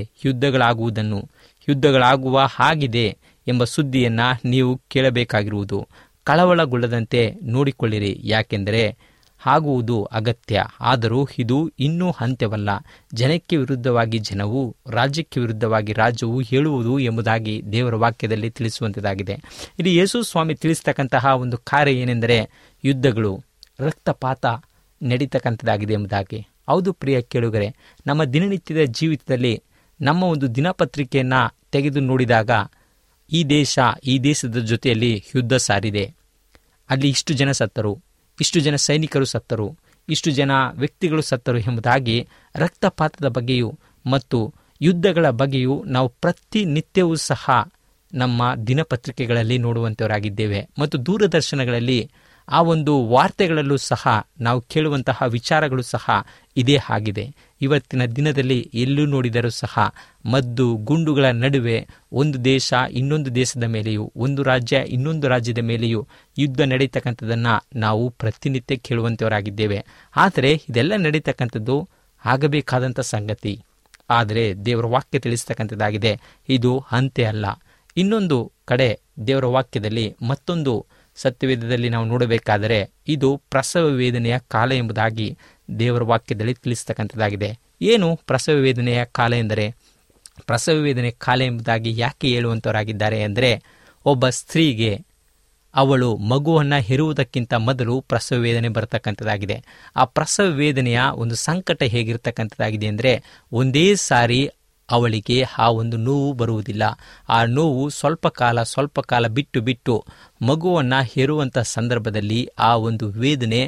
ಯುದ್ಧಗಳಾಗುವ ಹಾಗಿದೆ ಎಂಬ ಸುದ್ದಿಯನ್ನು ನೀವು ಕೇಳಬೇಕಾಗಿರುವುದು. ಕಳವಳಗೊಳ್ಳದಂತೆ ನೋಡಿಕೊಳ್ಳಿರಿ, ಯಾಕೆಂದರೆ ಆಗುವುದು ಅಗತ್ಯ. ಆದರೂ ಇದು ಇನ್ನೂ ಅಂತ್ಯವಲ್ಲ. ಜನಕ್ಕೆ ವಿರುದ್ಧವಾಗಿ ಜನವು, ರಾಜ್ಯಕ್ಕೆ ವಿರುದ್ಧವಾಗಿ ರಾಜ್ಯವು ಹೇಳುವುದು ಎಂಬುದಾಗಿ ದೇವರ ವಾಕ್ಯದಲ್ಲಿ ತಿಳಿಸುವಂಥದ್ದಾಗಿದೆ. ಇಲ್ಲಿ ಯೇಸು ಸ್ವಾಮಿ ತಿಳಿಸ್ತಕ್ಕಂತಹ ಒಂದು ಕಾರ್ಯ ಏನೆಂದರೆ, ಯುದ್ಧಗಳು, ರಕ್ತಪಾತ ನಡೀತಕ್ಕಂಥದ್ದಾಗಿದೆ ಎಂಬುದಾಗಿ. ಹೌದು ಪ್ರಿಯ ಕೇಳುಗರೆ, ನಮ್ಮ ದಿನನಿತ್ಯದ ಜೀವಿತದಲ್ಲಿ ನಮ್ಮ ಒಂದು ದಿನಪತ್ರಿಕೆಯನ್ನು ತೆಗೆದು ನೋಡಿದಾಗ ಈ ದೇಶದ ಜೊತೆಯಲ್ಲಿ ಯುದ್ಧ ಸಾರಿದೆ. ಅಲ್ಲಿ ಇಷ್ಟು ಜನ ಸತ್ತರು, ಇಷ್ಟು ಜನ ಸೈನಿಕರು ಸತ್ತರು, ಇಷ್ಟು ಜನ ವ್ಯಕ್ತಿಗಳು ಸತ್ತರು ಎಂಬುದಾಗಿ ರಕ್ತಪಾತದ ಬಗ್ಗೆಯೂ ಮತ್ತು ಯುದ್ಧಗಳ ಬಗ್ಗೆಯೂ ನಾವು ಪ್ರತಿನಿತ್ಯವೂ ಸಹ ನಮ್ಮ ದಿನಪತ್ರಿಕೆಗಳಲ್ಲಿ ನೋಡುವಂಥವರಾಗಿದ್ದೇವೆ. ಮತ್ತು ದೂರದರ್ಶನಗಳಲ್ಲಿ ಆ ಒಂದು ವಾರ್ತೆಗಳಲ್ಲೂ ಸಹ ನಾವು ಕೇಳುವಂತಹ ವಿಚಾರಗಳು ಸಹ ಇದೇ ಆಗಿದೆ. ಇವತ್ತಿನ ದಿನದಲ್ಲಿ ಎಲ್ಲೂ ನೋಡಿದರೂ ಸಹ ಮದ್ದು ಗುಂಡುಗಳ ನಡುವೆ ಒಂದು ದೇಶ ಇನ್ನೊಂದು ದೇಶದ ಮೇಲೆಯೂ, ಒಂದು ರಾಜ್ಯ ಇನ್ನೊಂದು ರಾಜ್ಯದ ಮೇಲೆಯೂ ಯುದ್ಧ ನಡೀತಕ್ಕಂಥದ್ದನ್ನು ನಾವು ಪ್ರತಿನಿತ್ಯ ಕೇಳುವಂಥವರಾಗಿದ್ದೇವೆ. ಆದರೆ ಇದೆಲ್ಲ ನಡೀತಕ್ಕಂಥದ್ದು ಆಗಬೇಕಾದಂಥ ಸಂಗತಿ. ಆದರೆ ದೇವರ ವಾಕ್ಯ ತಿಳಿಸ್ತಕ್ಕಂಥದ್ದಾಗಿದೆ, ಇದು ಅಂತ್ಯ ಅಲ್ಲ. ಇನ್ನೊಂದು ಕಡೆ ದೇವರ ವಾಕ್ಯದಲ್ಲಿ ಮತ್ತೊಂದು ಸತ್ಯವೇದದಲ್ಲಿ ನಾವು ನೋಡಬೇಕಾದರೆ, ಇದು ಪ್ರಸವ ವೇದನೆಯ ಕಾಲ ಎಂಬುದಾಗಿ ದೇವರ ವಾಕ್ಯದಲ್ಲಿ ತಿಳಿಸ್ತಕ್ಕಂಥದ್ದಾಗಿದೆ. ಏನು ಪ್ರಸವ ವೇದನೆಯ ಕಾಲ ಎಂದರೆ? ಪ್ರಸವ ವೇದನೆ ಕಾಲ ಎಂಬುದಾಗಿ ಯಾಕೆ ಹೇಳುವಂಥವರಾಗಿದ್ದಾರೆ ಅಂದರೆ, ಒಬ್ಬ ಸ್ತ್ರೀಗೆ ಅವಳು ಮಗುವನ್ನು ಹೆರುವುದಕ್ಕಿಂತ ಮೊದಲು ಪ್ರಸವ ವೇದನೆ ಬರತಕ್ಕಂಥದ್ದಾಗಿದೆ. ಆ ಪ್ರಸವ ವೇದನೆಯ ಒಂದು ಸಂಕಟ ಹೇಗಿರ್ತಕ್ಕಂಥದ್ದಾಗಿದೆ ಅಂದರೆ, ಒಂದೇ ಸಾರಿ ಅವಳಿಗೆ ಆ ಒಂದು ನೋವು ಬರುವುದಿಲ್ಲ. ಆ ನೋವು ಸ್ವಲ್ಪ ಕಾಲ ಬಿಟ್ಟು ಮಗುವನ್ನು ಹೆರುವಂಥ ಸಂದರ್ಭದಲ್ಲಿ ಆ ಒಂದು ವೇದನೆ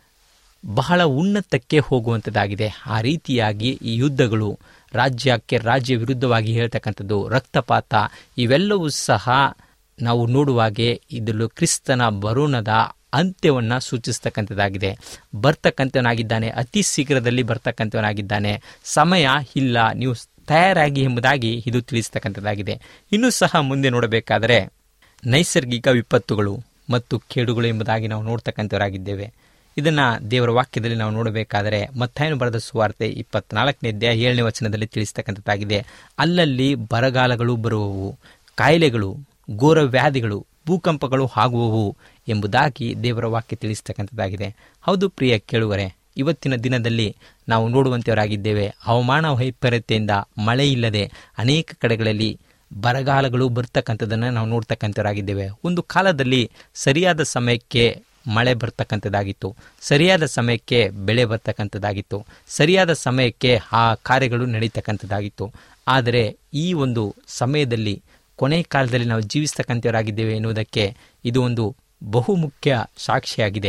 ಬಹಳ ಉನ್ನತಕ್ಕೆ ಹೋಗುವಂಥದ್ದಾಗಿದೆ. ಆ ರೀತಿಯಾಗಿ ಈ ಯುದ್ಧಗಳು, ರಾಜ್ಯಕ್ಕೆ ರಾಜ್ಯ ವಿರುದ್ಧವಾಗಿ ಹೇಳ್ತಕ್ಕಂಥದ್ದು, ರಕ್ತಪಾತ, ಇವೆಲ್ಲವೂ ಸಹ ನಾವು ನೋಡುವಾಗೆ ಇದನ್ನು ಕ್ರಿಸ್ತನ ಬರೋಣದ ಅಂತ್ಯವನ್ನು ಸೂಚಿಸ್ತಕ್ಕಂಥದ್ದಾಗಿದೆ. ಬರ್ತಕ್ಕಂಥವನಾಗಿದ್ದಾನೆ, ಅತಿ ಶೀಘ್ರದಲ್ಲಿ ಬರ್ತಕ್ಕಂಥವನಾಗಿದ್ದಾನೆ, ಸಮಯ ಇಲ್ಲ, ನೀವು ತಯಾರಾಗಿ ಎಂಬುದಾಗಿ ಇದು ತಿಳಿಸ್ತಕ್ಕಂಥದ್ದಾಗಿದೆ. ಇನ್ನೂ ಸಹ ಮುಂದೆ ನೋಡಬೇಕಾದರೆ ನೈಸರ್ಗಿಕ ವಿಪತ್ತುಗಳು ಮತ್ತು ಕೇಡುಗಳು ಎಂಬುದಾಗಿ ನಾವು ನೋಡ್ತಕ್ಕಂಥವರಾಗಿದ್ದೇವೆ. ಇದನ್ನು ದೇವರ ವಾಕ್ಯದಲ್ಲಿ ನಾವು ನೋಡಬೇಕಾದರೆ ಮತ್ತಾಯನು ಬರೆದ ಸುವಾರ್ತೆ 24ನೇ ಅಧ್ಯಾಯ 7ನೇ ವಚನದಲ್ಲಿ ತಿಳಿಸ್ತಕ್ಕಂಥದ್ದಾಗಿದೆ. ಅಲ್ಲಲ್ಲಿ ಬರಗಾಲಗಳು ಬರುವವು, ಕಾಯಿಲೆಗಳು ಘೋರ ವ್ಯಾಧಿಗಳು, ಭೂಕಂಪಗಳು ಆಗುವವು ಎಂಬುದಾಗಿ ದೇವರ ವಾಕ್ಯ ತಿಳಿಸ್ತಕ್ಕಂಥದ್ದಾಗಿದೆ. ಹೌದು ಪ್ರಿಯ ಕೇಳುವರೆ, ಇವತ್ತಿನ ದಿನದಲ್ಲಿ ನಾವು ನೋಡುವಂತೆಯವರಾಗಿದ್ದೇವೆ. ಹವಾಮಾನ ವೈಪರೀತ್ಯದಿಂದ ಮಳೆ ಇಲ್ಲದೆ ಅನೇಕ ಕಡೆಗಳಲ್ಲಿ ಬರಗಾಲಗಳು ಬರ್ತಕ್ಕಂಥದ್ದನ್ನು ನಾವು ನೋಡ್ತಕ್ಕಂಥವರಾಗಿದ್ದೇವೆ. ಒಂದು ಕಾಲದಲ್ಲಿ ಸರಿಯಾದ ಸಮಯಕ್ಕೆ ಮಳೆ ಬರ್ತಕ್ಕಂಥದ್ದಾಗಿತ್ತು, ಸರಿಯಾದ ಸಮಯಕ್ಕೆ ಬೆಳೆ ಬರ್ತಕ್ಕಂಥದ್ದಾಗಿತ್ತು, ಸರಿಯಾದ ಸಮಯಕ್ಕೆ ಆ ಕಾರ್ಯಗಳು ನಡೀತಕ್ಕಂಥದ್ದಾಗಿತ್ತು. ಆದರೆ ಈ ಒಂದು ಸಮಯದಲ್ಲಿ ಕೊನೆ ಕಾಲದಲ್ಲಿ ನಾವು ಜೀವಿಸ್ತಕ್ಕಂಥವರಾಗಿದ್ದೇವೆ ಎನ್ನುವುದಕ್ಕೆ ಇದು ಒಂದು ಬಹುಮುಖ್ಯ ಸಾಕ್ಷಿಯಾಗಿದೆ.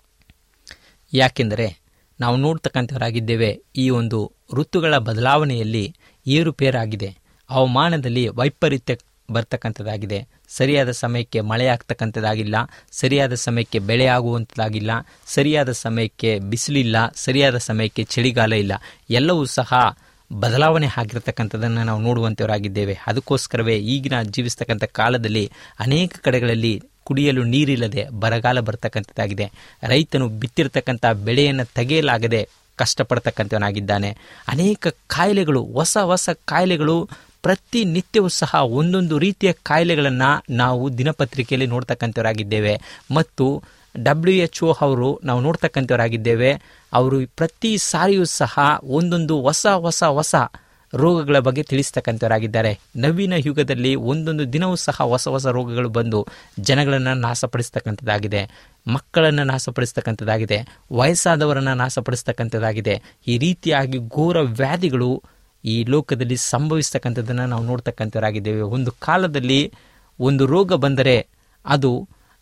ಯಾಕೆಂದರೆ ನಾವು ನೋಡ್ತಕ್ಕಂಥವರಾಗಿದ್ದೇವೆ, ಈ ಒಂದು ಋತುಗಳ ಬದಲಾವಣೆಯಲ್ಲಿ ಏರುಪೇರಾಗಿದೆ, ಹವಾಮಾನದಲ್ಲಿ ವೈಪರೀತ್ಯ ಬರ್ತಕ್ಕಂಥದ್ದಾಗಿದೆ. ಸರಿಯಾದ ಸಮಯಕ್ಕೆ ಮಳೆ ಆಗ್ತಕ್ಕಂಥದ್ದಾಗಿಲ್ಲ, ಸರಿಯಾದ ಸಮಯಕ್ಕೆ ಬೆಳೆ ಆಗುವಂಥದ್ದಾಗಿಲ್ಲ, ಸರಿಯಾದ ಸಮಯಕ್ಕೆ ಬಿಸಿಲಿಲ್ಲ, ಸರಿಯಾದ ಸಮಯಕ್ಕೆ ಚಳಿಗಾಲ ಇಲ್ಲ. ಎಲ್ಲವೂ ಸಹ ಬದಲಾವಣೆ ಆಗಿರ್ತಕ್ಕಂಥದ್ದನ್ನು ನಾವು ನೋಡುವಂಥವರಾಗಿದ್ದೇವೆ. ಅದಕ್ಕೋಸ್ಕರವೇ ಈಗಿನ ಜೀವಿಸ್ತಕ್ಕಂಥ ಕಾಲದಲ್ಲಿ ಅನೇಕ ಕಡೆಗಳಲ್ಲಿ ಕುಡಿಯಲು ನೀರಿಲ್ಲದೆ ಬರಗಾಲ ಬರ್ತಕ್ಕಂಥದ್ದಾಗಿದೆ. ರೈತನು ಬಿತ್ತಿರ್ತಕ್ಕಂಥ ಬೆಳೆಯನ್ನು ತೆಗೆಯಲಾಗದೆ ಕಷ್ಟಪಡ್ತಕ್ಕಂಥವನಾಗಿದ್ದಾನೆ. ಅನೇಕ ಕಾಯಿಲೆಗಳು, ಹೊಸ ಹೊಸ ಕಾಯಿಲೆಗಳು ಪ್ರತಿನಿತ್ಯವೂ ಸಹ ಒಂದೊಂದು ರೀತಿಯ ಕಾಯಿಲೆಗಳನ್ನು ನಾವು ದಿನಪತ್ರಿಕೆಯಲ್ಲಿ ನೋಡ್ತಕ್ಕಂಥವರಾಗಿದ್ದೇವೆ. ಮತ್ತು WHO ಅವರು ನಾವು ನೋಡ್ತಕ್ಕಂಥವರಾಗಿದ್ದೇವೆ. ಅವರು ಪ್ರತಿ ಸಾರಿಯೂ ಸಹ ಒಂದೊಂದು ಹೊಸ ಹೊಸ ಹೊಸ ರೋಗಗಳ ಬಗ್ಗೆ ತಿಳಿಸ್ತಕ್ಕಂಥವರಾಗಿದ್ದಾರೆ. ನವೀನ ಯುಗದಲ್ಲಿ ಒಂದೊಂದು ದಿನವೂ ಸಹ ಹೊಸ ಹೊಸ ರೋಗಗಳು ಬಂದು ಜನಗಳನ್ನು ನಾಶಪಡಿಸ್ತಕ್ಕಂಥದ್ದಾಗಿದೆ, ಮಕ್ಕಳನ್ನು ನಾಶಪಡಿಸ್ತಕ್ಕಂಥದ್ದಾಗಿದೆ, ವಯಸ್ಸಾದವರನ್ನು ನಾಶಪಡಿಸ್ತಕ್ಕಂಥದ್ದಾಗಿದೆ. ಈ ರೀತಿಯಾಗಿ ಘೋರ ವ್ಯಾಧಿಗಳು ಈ ಲೋಕದಲ್ಲಿ ಸಂಭವಿಸ್ತಕ್ಕಂಥದ್ದನ್ನು ನಾವು ನೋಡ್ತಕ್ಕಂಥವರಾಗಿದ್ದೇವೆ. ಒಂದು ಕಾಲದಲ್ಲಿ ಒಂದು ರೋಗ ಬಂದರೆ ಅದು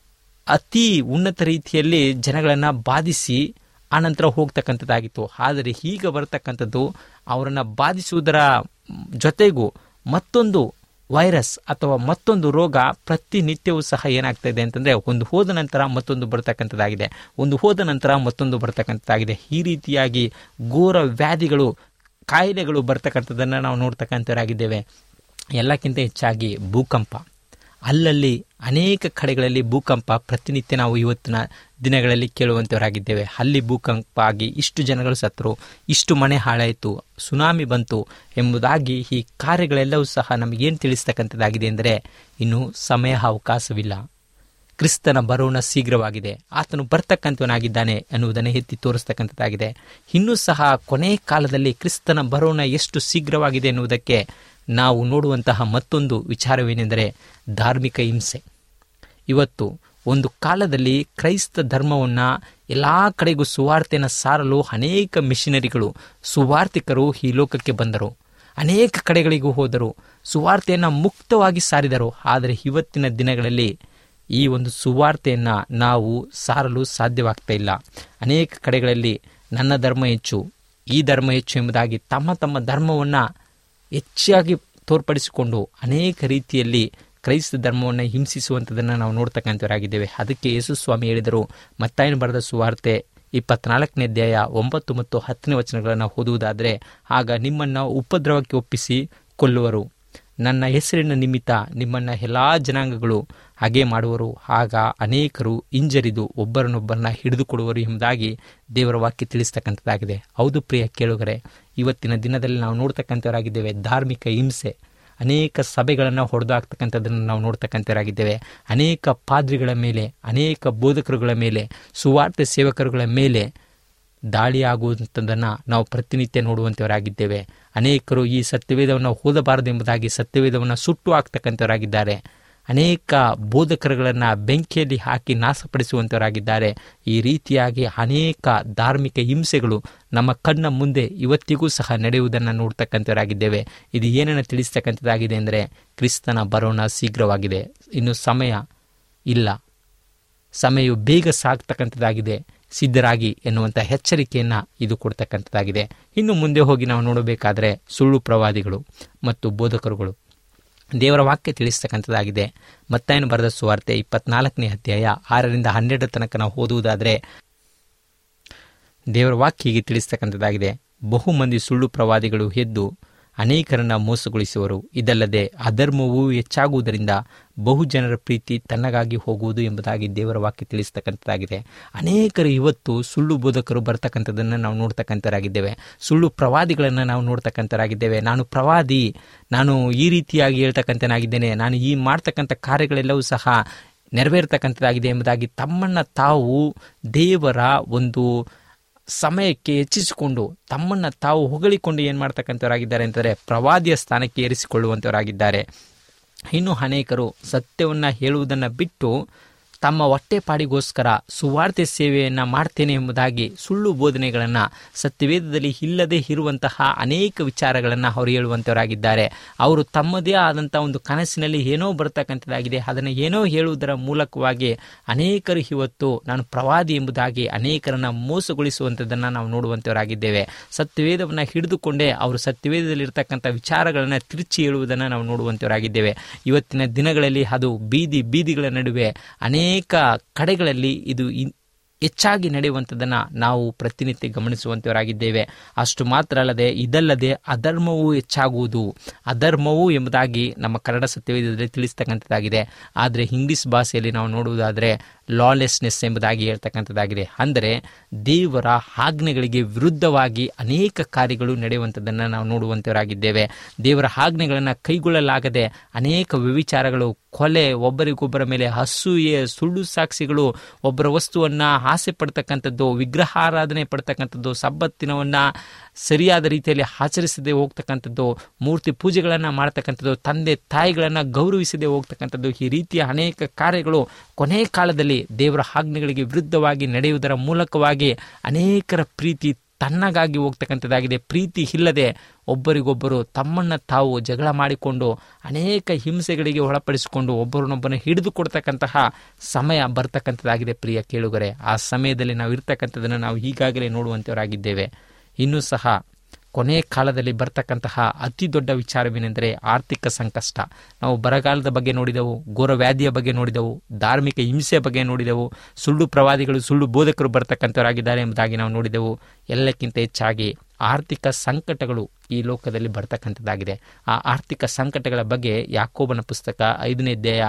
ಅತಿ ಉನ್ನತ ರೀತಿಯಲ್ಲಿ ಜನಗಳನ್ನು ಬಾಧಿಸಿ ಆನಂತರ ಹೋಗ್ತಕ್ಕಂಥದ್ದಾಗಿತ್ತು. ಆದರೆ ಈಗ ಬರ್ತಕ್ಕಂಥದ್ದು ಅವರನ್ನು ಬಾಧಿಸುವುದರ ಜೊತೆಗೂ ಮತ್ತೊಂದು ವೈರಸ್ ಅಥವಾ ಮತ್ತೊಂದು ರೋಗ ಪ್ರತಿನಿತ್ಯವೂ ಸಹ ಏನಾಗ್ತಾ ಇದೆ ಅಂತಂದರೆ, ಒಂದು ಹೋದ ನಂತರ ಮತ್ತೊಂದು ಬರ್ತಕ್ಕಂಥದ್ದಾಗಿದೆ, ಒಂದು ಹೋದ ನಂತರ ಮತ್ತೊಂದು ಬರ್ತಕ್ಕಂಥದ್ದಾಗಿದೆ. ಈ ರೀತಿಯಾಗಿ ಘೋರ ವ್ಯಾಧಿಗಳು, ಕಾಯಿಲೆಗಳು ಬರ್ತಕ್ಕಂಥದ್ದನ್ನು ನಾವು ನೋಡ್ತಕ್ಕಂಥವರಾಗಿದ್ದೇವೆ. ಎಲ್ಲಕ್ಕಿಂತ ಹೆಚ್ಚಾಗಿ ಭೂಕಂಪ, ಅಲ್ಲಲ್ಲಿ ಅನೇಕ ಕಡೆಗಳಲ್ಲಿ ಭೂಕಂಪ ಪ್ರತಿನಿತ್ಯ ನಾವು ಇವತ್ತಿನ ದಿನಗಳಲ್ಲಿ ಕೇಳುವಂಥವರಾಗಿದ್ದೇವೆ. ಅಲ್ಲಿ ಭೂಕಂಪ ಆಗಿ ಇಷ್ಟು ಜನಗಳು ಸತ್ತರು, ಇಷ್ಟು ಮನೆ ಹಾಳಾಯಿತು, ಸುನಾಮಿ ಬಂತು ಎಂಬುದಾಗಿ ಈ ಕಾರ್ಯಗಳೆಲ್ಲವೂ ಸಹ ನಮಗೇನು ತಿಳಿಸ್ತಕ್ಕಂಥದ್ದಾಗಿದೆ ಅಂದರೆ, ಇನ್ನು ಸಮಯ ಅವಕಾಶವಿಲ್ಲ, ಕ್ರಿಸ್ತನ ಬರೋಣ ಶೀಘ್ರವಾಗಿದೆ, ಆತನು ಬರ್ತಕ್ಕಂಥವನಾಗಿದ್ದಾನೆ ಅನ್ನುವುದನ್ನು ಎತ್ತಿ ತೋರಿಸ್ತಕ್ಕಂಥದ್ದಾಗಿದೆ. ಇನ್ನೂ ಸಹ ಕೊನೆ ಕಾಲದಲ್ಲಿ ಕ್ರಿಸ್ತನ ಬರೋಣ ಎಷ್ಟು ಶೀಘ್ರವಾಗಿದೆ ಎನ್ನುವುದಕ್ಕೆ ನಾವು ನೋಡುವಂತಹ ಮತ್ತೊಂದು ವಿಚಾರವೇನೆಂದರೆ ಧಾರ್ಮಿಕ ಹಿಂಸೆ. ಇವತ್ತು ಒಂದು ಕಾಲದಲ್ಲಿ ಕ್ರೈಸ್ತ ಧರ್ಮವನ್ನು ಎಲ್ಲ ಕಡೆಗೂ ಸುವಾರ್ತೆಯನ್ನು ಸಾರಲು ಅನೇಕ ಮಿಷನರಿಗಳು, ಸುವಾರ್ತಿಕರು ಈ ಲೋಕಕ್ಕೆ ಬಂದರು, ಅನೇಕ ಕಡೆಗಳಿಗೂ ಹೋದರು, ಸುವಾರ್ತೆಯನ್ನು ಮುಕ್ತವಾಗಿ ಸಾರಿದರು. ಆದರೆ ಇವತ್ತಿನ ದಿನಗಳಲ್ಲಿ ಈ ಒಂದು ಸುವಾರ್ತೆಯನ್ನು ನಾವು ಸಾರಲು ಸಾಧ್ಯವಾಗ್ತಾ ಇಲ್ಲ. ಅನೇಕ ಕಡೆಗಳಲ್ಲಿ ನನ್ನ ಧರ್ಮ ಹೆಚ್ಚು, ಈ ಧರ್ಮ ಹೆಚ್ಚು ಎಂಬುದಾಗಿ ತಮ್ಮ ತಮ್ಮ ಧರ್ಮವನ್ನು ಹೆಚ್ಚಾಗಿ ತೋರ್ಪಡಿಸಿಕೊಂಡು ಅನೇಕ ರೀತಿಯಲ್ಲಿ ಕ್ರೈಸ್ತ ಧರ್ಮವನ್ನು ಹಿಂಸಿಸುವಂಥದ್ದನ್ನು ನಾವು ನೋಡ್ತಕ್ಕಂಥವರಾಗಿದ್ದೇವೆ. ಅದಕ್ಕೆ ಯೇಸು ಸ್ವಾಮಿ ಹೇಳಿದರು, ಮತ್ತಾಯನು ಬರೆದ ಸುವಾರ್ತೆ 24ನೇ ಅಧ್ಯಾಯ 9 ಮತ್ತು 10ನೇ ವಚನಗಳನ್ನು ಓದುವುದಾದರೆ, ಆಗ ನಿಮ್ಮನ್ನು ಉಪದ್ರವಕ್ಕೆ ಒಪ್ಪಿಸಿ ಕೊಲ್ಲುವರು, ನನ್ನ ಹೆಸರಿನ ನಿಮಿತ್ತ ನಿಮ್ಮನ್ನು ಎಲ್ಲ ಜನಾಂಗಗಳು ಹಾಗೆ ಮಾಡುವರು, ಆಗ ಅನೇಕರು ಹಿಂಜರಿದು ಒಬ್ಬರನ್ನೊಬ್ಬರನ್ನ ಹಿಡಿದುಕೊಡುವರು ಎಂಬುದಾಗಿ ದೇವರ ವಾಕ್ಯ ತಿಳಿಸ್ತಕ್ಕಂಥದ್ದಾಗಿದೆ. ಹೌದು ಪ್ರಿಯ ಕೇಳುಗರೆ, ಇವತ್ತಿನ ದಿನದಲ್ಲಿ ನಾವು ನೋಡ್ತಕ್ಕಂಥವರಾಗಿದ್ದೇವೆ ಧಾರ್ಮಿಕ ಹಿಂಸೆ. ಅನೇಕ ಸಭೆಗಳನ್ನು ಹೊಡೆದಾಕ್ತಕ್ಕಂಥದ್ದನ್ನು ನಾವು ನೋಡ್ತಕ್ಕಂಥವರಾಗಿದ್ದೇವೆ. ಅನೇಕ ಪಾದ್ರಿಗಳ ಮೇಲೆ, ಅನೇಕ ಬೋಧಕರುಗಳ ಮೇಲೆ, ಸುವಾರ್ತೆ ಸೇವಕರುಗಳ ಮೇಲೆ ದಾಳಿಯಾಗುವಂಥದ್ದನ್ನು ನಾವು ಪ್ರತಿನಿತ್ಯ ನೋಡುವಂಥವರಾಗಿದ್ದೇವೆ. ಅನೇಕರು ಈ ಸತ್ಯವೇದವನ್ನು ಓದಬಾರದು ಎಂಬುದಾಗಿ ಸತ್ಯವೇದವನ್ನು ಸುಟ್ಟು ಹಾಕ್ತಕ್ಕಂಥವರಾಗಿದ್ದಾರೆ. ಅನೇಕ ಬೋಧಕರುಗಳನ್ನು ಬೆಂಕಿಯಲ್ಲಿ ಹಾಕಿ ನಾಶಪಡಿಸುವಂಥವರಾಗಿದ್ದಾರೆ. ಈ ರೀತಿಯಾಗಿ ಅನೇಕ ಧಾರ್ಮಿಕ ಹಿಂಸೆಗಳು ನಮ್ಮ ಕಣ್ಣ ಮುಂದೆ ಇವತ್ತಿಗೂ ಸಹ ನಡೆಯುವುದನ್ನು ನೋಡ್ತಕ್ಕಂಥವರಾಗಿದ್ದೇವೆ. ಇದು ಏನನ್ನು ತಿಳಿಸ್ತಕ್ಕಂಥದ್ದಾಗಿದೆ ಅಂದರೆ, ಕ್ರಿಸ್ತನ ಬರೋಣ ಶೀಘ್ರವಾಗಿದೆ, ಇನ್ನು ಸಮಯ ಇಲ್ಲ, ಸಮಯವು ಬೇಗ ಸಾಗ್ತಕ್ಕಂಥದ್ದಾಗಿದೆ, ಸಿದ್ಧರಾಗಿ ಎನ್ನುವಂಥ ಎಚ್ಚರಿಕೆಯನ್ನು ಇದು ಕೊಡ್ತಕ್ಕಂಥದ್ದಾಗಿದೆ. ಇನ್ನು ಮುಂದೆ ಹೋಗಿ ನಾವು ನೋಡಬೇಕಾದರೆ ಸುಳ್ಳು ಪ್ರವಾದಿಗಳು ಮತ್ತು ಬೋಧಕರುಗಳು ದೇವರ ವಾಕ್ಯ ತಿಳಿಸ್ತಕ್ಕಂಥದ್ದಾಗಿದೆ. ಮತ್ತಾಯನು ಬರೆದ ಸುವಾರ್ತೆ 24ನೇ ಅಧ್ಯಾಯ 6ರಿಂದ 12 ತನಕ ನಾವು ಓದುವುದಾದರೆ ದೇವರ ವಾಕ್ಯ ಹೀಗೆ ತಿಳಿಸ್ತಕ್ಕಂಥದ್ದಾಗಿದೆ. ಬಹು ಮಂದಿ ಸುಳ್ಳು ಪ್ರವಾದಿಗಳು ಎದ್ದು ಅನೇಕರನ್ನು ಮೋಸಗೊಳಿಸುವರು. ಇದಲ್ಲದೆ ಅಧರ್ಮವು ಹೆಚ್ಚಾಗುವುದರಿಂದ ಬಹುಜನರ ಪ್ರೀತಿ ತನ್ನಗಾಗಿ ಹೋಗುವುದು ಎಂಬುದಾಗಿ ದೇವರ ವಾಕ್ಯ ತಿಳಿಸ್ತಕ್ಕಂಥದ್ದಾಗಿದೆ. ಅನೇಕರು ಇವತ್ತು ಸುಳ್ಳು ಬೋಧಕರು ಬರ್ತಕ್ಕಂಥದ್ದನ್ನು ನಾವು ನೋಡ್ತಕ್ಕಂಥರಾಗಿದ್ದೇವೆ. ಸುಳ್ಳು ಪ್ರವಾದಿಗಳನ್ನು ನಾವು ನೋಡ್ತಕ್ಕಂಥರಾಗಿದ್ದೇವೆ. ನಾನು ಪ್ರವಾದಿ, ನಾನು ಈ ರೀತಿಯಾಗಿ ಹೇಳ್ತಕ್ಕಂಥನಾಗಿದ್ದೇನೆ, ನಾನು ಈ ಮಾಡ್ತಕ್ಕಂಥ ಕಾರ್ಯಗಳೆಲ್ಲವೂ ಸಹ ನೆರವೇರ್ತಕ್ಕಂಥದ್ದಾಗಿದೆ ಎಂಬುದಾಗಿ ತಮ್ಮನ್ನು ತಾವು ದೇವರ ಒಂದು ಸಮಯಕ್ಕೆ ಹೆಚ್ಚಿಸಿಕೊಂಡು ತಮ್ಮನ್ನು ತಾವು ಹೊಗಳಿಕೊಂಡು ಏನು ಮಾಡ್ತಕ್ಕಂಥವರಾಗಿದ್ದಾರೆ ಅಂತಂದರೆ ಪ್ರವಾದಿಯ ಸ್ಥಾನಕ್ಕೆ ಏರಿಸಿಕೊಳ್ಳುವಂಥವರಾಗಿದ್ದಾರೆ. ಇನ್ನು ಅನೇಕರು ಸತ್ಯವನ್ನು ಹೇಳುವುದನ್ನು ಬಿಟ್ಟು ತಮ್ಮ ಹೊಟ್ಟೆಪಾಡಿಗೋಸ್ಕರ ಸುವಾರ್ತೆ ಸೇವೆಯನ್ನು ಮಾಡ್ತೇನೆ ಎಂಬುದಾಗಿ ಸುಳ್ಳು ಬೋಧನೆಗಳನ್ನು, ಸತ್ಯವೇದದಲ್ಲಿ ಇಲ್ಲದೆ ಇರುವಂತಹ ಅನೇಕ ವಿಚಾರಗಳನ್ನು ಅವರು ಹೇಳುವಂಥವರಾಗಿದ್ದಾರೆ. ಅವರು ತಮ್ಮದೇ ಆದಂಥ ಒಂದು ಕನಸಿನಲ್ಲಿ ಏನೋ ಬರ್ತಕ್ಕಂಥದ್ದಾಗಿದೆ, ಅದನ್ನು ಏನೋ ಹೇಳುವುದರ ಮೂಲಕವಾಗಿ ಅನೇಕರು ಇವತ್ತು ನಾನು ಪ್ರವಾದಿ ಎಂಬುದಾಗಿ ಅನೇಕರನ್ನು ಮೋಸಗೊಳಿಸುವಂಥದ್ದನ್ನು ನಾವು ನೋಡುವಂಥವರಾಗಿದ್ದೇವೆ. ಸತ್ಯವೇದವನ್ನು ಹಿಡಿದುಕೊಂಡೇ ಅವರು ಸತ್ಯವೇದದಲ್ಲಿರ್ತಕ್ಕಂಥ ವಿಚಾರಗಳನ್ನು ತಿರುಚಿ ಹೇಳುವುದನ್ನು ನಾವು ನೋಡುವಂಥವರಾಗಿದ್ದೇವೆ. ಇವತ್ತಿನ ದಿನಗಳಲ್ಲಿ ಅದು ಬೀದಿಗಳ ನಡುವೆ ಅನೇಕ ಕಡೆಗಳಲ್ಲಿ ಇದು ಹೆಚ್ಚಾಗಿ ನಡೆಯುವಂಥದ್ದನ್ನು ನಾವು ಪ್ರತಿನಿತ್ಯ ಗಮನಿಸುವಂಥವರಾಗಿದ್ದೇವೆ. ಅಷ್ಟು ಮಾತ್ರ ಅಲ್ಲದೆ ಇದಲ್ಲದೆ ಅಧರ್ಮವೂ ಹೆಚ್ಚಾಗುವುದು, ಅಧರ್ಮವು ಎಂಬುದಾಗಿ ನಮ್ಮ ಕನ್ನಡ ಸತ್ಯವೇದದಲ್ಲಿ ತಿಳಿಸ್ತಕ್ಕಂಥದ್ದಾಗಿದೆ. ಆದರೆ ಇಂಗ್ಲಿಷ್ ಭಾಷೆಯಲ್ಲಿ ನಾವು ನೋಡುವುದಾದರೆ ಲಾಲೆಸ್ನೆಸ್ ಎಂಬುದಾಗಿ ಹೇಳ್ತಕ್ಕಂಥದ್ದಾಗಿದೆ. ಅಂದರೆ ದೇವರ ಆಜ್ಞೆಗಳಿಗೆ ವಿರುದ್ಧವಾಗಿ ಅನೇಕ ಕಾರ್ಯಗಳು ನಡೆಯುವಂಥದ್ದನ್ನು ನಾವು ನೋಡುವಂಥವರಾಗಿದ್ದೇವೆ. ದೇವರ ಆಜ್ಞೆಗಳನ್ನು ಕೈಗೊಳ್ಳಲಾಗದೆ ಅನೇಕ ವ್ಯಭಿಚಾರಗಳು, ಕೊಲೆ, ಒಬ್ಬರಿಗೊಬ್ಬರ ಮೇಲೆ ಅಸೂಯೆ, ಸುಳ್ಳು ಸಾಕ್ಷಿಗಳು, ಒಬ್ಬರ ವಸ್ತುವನ್ನು ಆಸೆ ಪಡ್ತಕ್ಕಂಥದ್ದು, ವಿಗ್ರಹಾರಾಧನೆ ಪಡ್ತಕ್ಕಂಥದ್ದು, ಸಬ್ಬತ್ ದಿನವನ್ನು ಸರಿಯಾದ ರೀತಿಯಲ್ಲಿ ಆಚರಿಸದೆ ಹೋಗ್ತಕ್ಕಂಥದ್ದು, ಮೂರ್ತಿ ಪೂಜೆಗಳನ್ನು ಮಾಡ್ತಕ್ಕಂಥದ್ದು, ತಂದೆ ತಾಯಿಗಳನ್ನು ಗೌರವಿಸದೆ ಹೋಗ್ತಕ್ಕಂಥದ್ದು, ಈ ರೀತಿಯ ಅನೇಕ ಕಾರ್ಯಗಳು ಕೊನೆ ಕಾಲದಲ್ಲಿ ದೇವರ ಆಜ್ಞೆಗಳಿಗೆ ವಿರುದ್ಧವಾಗಿ ನಡೆಯುವುದರ ಮೂಲಕವಾಗಿ ಅನೇಕರ ಪ್ರೀತಿ ತನ್ನಗಾಗಿ ಹೋಗ್ತಕ್ಕಂಥದ್ದಾಗಿದೆ. ಪ್ರೀತಿ ಇಲ್ಲದೆ ಒಬ್ಬರಿಗೊಬ್ಬರು ತಮ್ಮನ್ನು ತಾವು ಜಗಳ ಮಾಡಿಕೊಂಡು ಅನೇಕ ಹಿಂಸೆಗಳಿಗೆ ಒಳಪಡಿಸಿಕೊಂಡು ಒಬ್ಬರನ್ನೊಬ್ಬನ ಹಿಡಿದು ಕೊಡ್ತಕ್ಕಂತಹ ಸಮಯ ಬರ್ತಕ್ಕಂಥದ್ದಾಗಿದೆ. ಪ್ರಿಯ ಕೇಳುಗರೆ, ಆ ಸಮಯದಲ್ಲಿ ನಾವು ಇರ್ತಕ್ಕಂಥದ್ದನ್ನು ನಾವು ಈಗಾಗಲೇ ನೋಡುವಂಥವರಾಗಿದ್ದೇವೆ. ಇನ್ನೂ ಸಹ ಕೊನೆ ಕಾಲದಲ್ಲಿ ಬರ್ತಕ್ಕಂತಹ ಅತಿ ದೊಡ್ಡ ವಿಚಾರವೇನೆಂದರೆ ಆರ್ಥಿಕ ಸಂಕಷ್ಟ. ನಾವು ಬರಗಾಲದ ಬಗ್ಗೆ ನೋಡಿದೆವು, ಘೋರ ವ್ಯಾಧಿಯ ಬಗ್ಗೆ ನೋಡಿದೆವು, ಧಾರ್ಮಿಕ ಹಿಂಸೆಯ ಬಗ್ಗೆ ನೋಡಿದೆವು, ಸುಳ್ಳು ಪ್ರವಾದಿಗಳು, ಸುಳ್ಳು ಬೋಧಕರು ಬರ್ತಕ್ಕಂಥವರಾಗಿದ್ದಾರೆ ಎಂಬುದಾಗಿ ನಾವು ನೋಡಿದೆವು. ಎಲ್ಲಕ್ಕಿಂತ ಹೆಚ್ಚಾಗಿ ಆರ್ಥಿಕ ಸಂಕಟಗಳು ಈ ಲೋಕದಲ್ಲಿ ಬರ್ತಕ್ಕಂಥದ್ದಾಗಿದೆ. ಆ ಆರ್ಥಿಕ ಸಂಕಟಗಳ ಬಗ್ಗೆ ಯಾಕೋಬನ ಪುಸ್ತಕ 5ನೇ ಅಧ್ಯಾಯ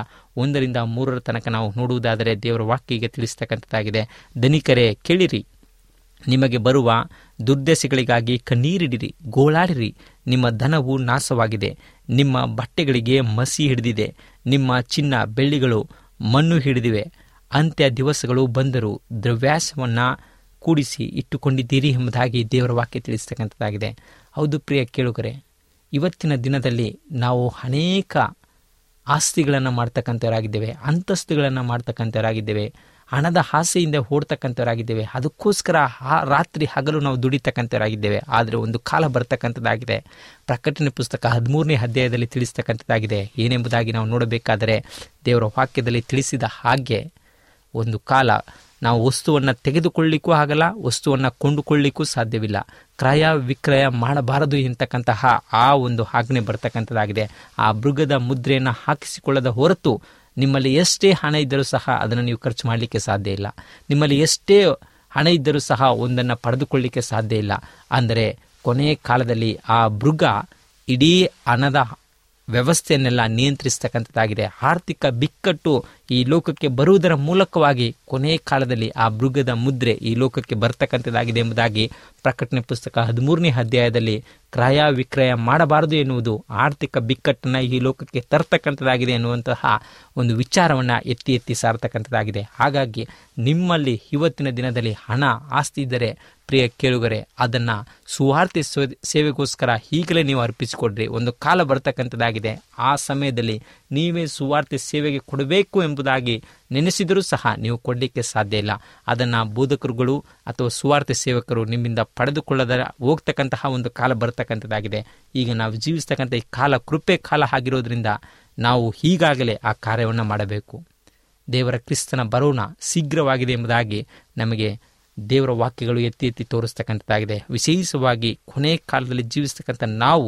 1-3 ತನಕ ನಾವು ನೋಡುವುದಾದರೆ ದೇವರ ವಾಕ್ಯಕ್ಕೆ ತಿಳಿಸ್ತಕ್ಕಂಥದ್ದಾಗಿದೆ. ಧನಿಕರೇ ಕೇಳಿರಿ, ನಿಮಗೆ ಬರುವ ದುರ್ದಶೆಗಳಿಗಾಗಿ ಕಣ್ಣೀರಿಡಿರಿ, ಗೋಳಾಡಿರಿ. ನಿಮ್ಮ ಧನವು ನಾಶವಾಗಿದೆ, ನಿಮ್ಮ ಬಟ್ಟೆಗಳಿಗೆ ಮಸಿ ಹಿಡಿದಿದೆ, ನಿಮ್ಮ ಚಿನ್ನ ಬೆಳ್ಳಿಗಳು ಮಣ್ಣು ಹಿಡಿದಿವೆ. ಅಂತ್ಯ ದಿವಸಗಳು ಬಂದರೂ ದ್ರವ್ಯಾಸವನ್ನು ಕೂಡಿಸಿ ಇಟ್ಟುಕೊಂಡಿದ್ದೀರಿ ಎಂಬುದಾಗಿ ದೇವರ ವಾಕ್ಯ ತಿಳಿಸ್ತಕ್ಕಂಥದ್ದಾಗಿದೆ. ಹೌದು ಪ್ರಿಯ ಕೇಳುಗರೆ, ಇವತ್ತಿನ ದಿನದಲ್ಲಿ ನಾವು ಅನೇಕ ಆಸ್ತಿಗಳನ್ನು ಮಾಡ್ತಕ್ಕಂಥವರಾಗಿದ್ದೇವೆ, ಅಂತಸ್ತುಗಳನ್ನು ಮಾಡ್ತಕ್ಕಂಥವರಾಗಿದ್ದೇವೆ, ಹಣದ ಆಸೆಯಿಂದ ಓಡ್ತಕ್ಕಂಥವರಾಗಿದ್ದೇವೆ. ಅದಕ್ಕೋಸ್ಕರ ರಾತ್ರಿ ಹಗಲು ನಾವು ದುಡಿತಕ್ಕಂಥವರಾಗಿದ್ದೇವೆ. ಆದರೆ ಒಂದು ಕಾಲ ಬರ್ತಕ್ಕಂಥದ್ದಾಗಿದೆ. ಪ್ರಕಟಣೆ ಪುಸ್ತಕ 13ನೇ ಅಧ್ಯಾಯದಲ್ಲಿ ತಿಳಿಸ್ತಕ್ಕಂಥದ್ದಾಗಿದೆ. ಏನೆಂಬುದಾಗಿ ನಾವು ನೋಡಬೇಕಾದರೆ ದೇವರ ವಾಕ್ಯದಲ್ಲಿ ತಿಳಿಸಿದ ಹಾಗೆ ಒಂದು ಕಾಲ ನಾವು ವಸ್ತುವನ್ನು ತೆಗೆದುಕೊಳ್ಳಿಕ್ಕೂ ಆಗಲ್ಲ, ವಸ್ತುವನ್ನು ಕೊಂಡುಕೊಳ್ಳಿಕ್ಕೂ ಸಾಧ್ಯವಿಲ್ಲ, ಕ್ರಯ ವಿಕ್ರಯ ಮಾಡಬಾರದು ಎಂತಕ್ಕಂತಹ ಆ ಒಂದು ಆಜ್ಞೆ ಬರ್ತಕ್ಕಂಥದ್ದಾಗಿದೆ. ಆ ಮೃಗದ ಮುದ್ರೆಯನ್ನು ಹಾಕಿಸಿಕೊಳ್ಳದ ಹೊರತು ನಿಮ್ಮಲ್ಲಿ ಎಷ್ಟೇ ಹಣ ಇದ್ದರೂ ಸಹ ಅದನ್ನು ನೀವು ಖರ್ಚು ಮಾಡಲಿಕ್ಕೆ ಸಾಧ್ಯ ಇಲ್ಲ. ನಿಮ್ಮಲ್ಲಿ ಎಷ್ಟೇ ಹಣ ಇದ್ದರೂ ಸಹ ಒಂದನ್ನು ಪಡೆದುಕೊಳ್ಳಲಿಕ್ಕೆ ಸಾಧ್ಯ ಇಲ್ಲ. ಅಂದರೆ ಕೊನೆ ಕಾಲದಲ್ಲಿ ಆ ಮೃಗ ಇಡೀ ಹಣದ ವ್ಯವಸ್ಥೆಯನ್ನೆಲ್ಲ ನಿಯಂತ್ರಿಸ್ತಕ್ಕಂಥದ್ದಾಗಿದೆ. ಆರ್ಥಿಕ ಬಿಕ್ಕಟ್ಟು ಈ ಲೋಕಕ್ಕೆ ಬರುವುದರ ಮೂಲಕವಾಗಿ ಕೊನೆ ಕಾಲದಲ್ಲಿ ಆ ಮೃಗದ ಮುದ್ರೆ ಈ ಲೋಕಕ್ಕೆ ಬರ್ತಕ್ಕಂಥದ್ದಾಗಿದೆ ಎಂಬುದಾಗಿ ಪ್ರಕಟಣೆ ಪುಸ್ತಕ 13ನೇ ಅಧ್ಯಾಯದಲ್ಲಿ ಕ್ರಯ ವಿಕ್ರಯ ಮಾಡಬಾರದು ಎನ್ನುವುದು ಆರ್ಥಿಕ ಬಿಕ್ಕಟ್ಟನ್ನು ಈ ಲೋಕಕ್ಕೆ ತರ್ತಕ್ಕಂಥದ್ದಾಗಿದೆ ಎನ್ನುವಂತಹ ಒಂದು ವಿಚಾರವನ್ನು ಎತ್ತಿ ಎತ್ತಿ ಸಾರ್ತಕ್ಕಂಥದ್ದಾಗಿದೆ. ಹಾಗಾಗಿ ನಿಮ್ಮಲ್ಲಿ ಇವತ್ತಿನ ದಿನದಲ್ಲಿ ಹಣ ಆಸ್ತಿ ಇದ್ದರೆ ಪ್ರಿಯ ಕೇಳುಗರೆ, ಅದನ್ನು ಸುವಾರ್ತೆ ಸೇವೆಗೋಸ್ಕರ ಈಗಲೇ ನೀವು ಅರ್ಪಿಸಿಕೊಡ್ರಿ. ಒಂದು ಕಾಲ ಬರ್ತಕ್ಕಂಥದ್ದಾಗಿದೆ, ಆ ಸಮಯದಲ್ಲಿ ನೀವೇ ಸುವಾರ್ತೆ ಸೇವೆಗೆ ಕೊಡಬೇಕು ಎಂಬುದಾಗಿ ನೆನೆಸಿದರೂ ಸಹ ನೀವು ಕೊಡಲಿಕ್ಕೆ ಸಾಧ್ಯ ಇಲ್ಲ. ಅದನ್ನು ಬೋಧಕರುಗಳು ಅಥವಾ ಸುವಾರ್ತೆ ಸೇವಕರು ನಿಮ್ಮಿಂದ ಪಡೆದುಕೊಳ್ಳದ ಹೋಗ್ತಕ್ಕಂತಹ ಒಂದು ಕಾಲ ಬರ್ತಕ್ಕಂಥದ್ದಾಗಿದೆ. ಈಗ ನಾವು ಜೀವಿಸ್ತಕ್ಕಂಥ ಈ ಕಾಲ ಕೃಪೆ ಕಾಲ ಆಗಿರೋದ್ರಿಂದ ನಾವು ಈಗಾಗಲೇ ಆ ಕಾರ್ಯವನ್ನು ಮಾಡಬೇಕು. ದೇವರ ಕ್ರಿಸ್ತನ ಬರೋಣ ಶೀಘ್ರವಾಗಿದೆ ಎಂಬುದಾಗಿ ನಮಗೆ ದೇವರ ವಾಕ್ಯಗಳು ಎತ್ತಿ ಎತ್ತಿ ತೋರಿಸ್ತಕ್ಕಂಥದ್ದಾಗಿದೆ. ವಿಶೇಷವಾಗಿ ಕೊನೆ ಕಾಲದಲ್ಲಿ ಜೀವಿಸ್ತಕ್ಕಂಥ ನಾವು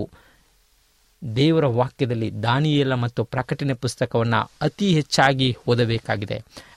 ದೇವರ ವಾಕ್ಯದಲ್ಲಿ ದಾನಿಯೇಲ ಮತ್ತು ಪ್ರಕಟಣೆ ಪುಸ್ತಕವನ್ನು ಅತಿ ಹೆಚ್ಚಾಗಿ ಓದಬೇಕಾಗಿದೆ.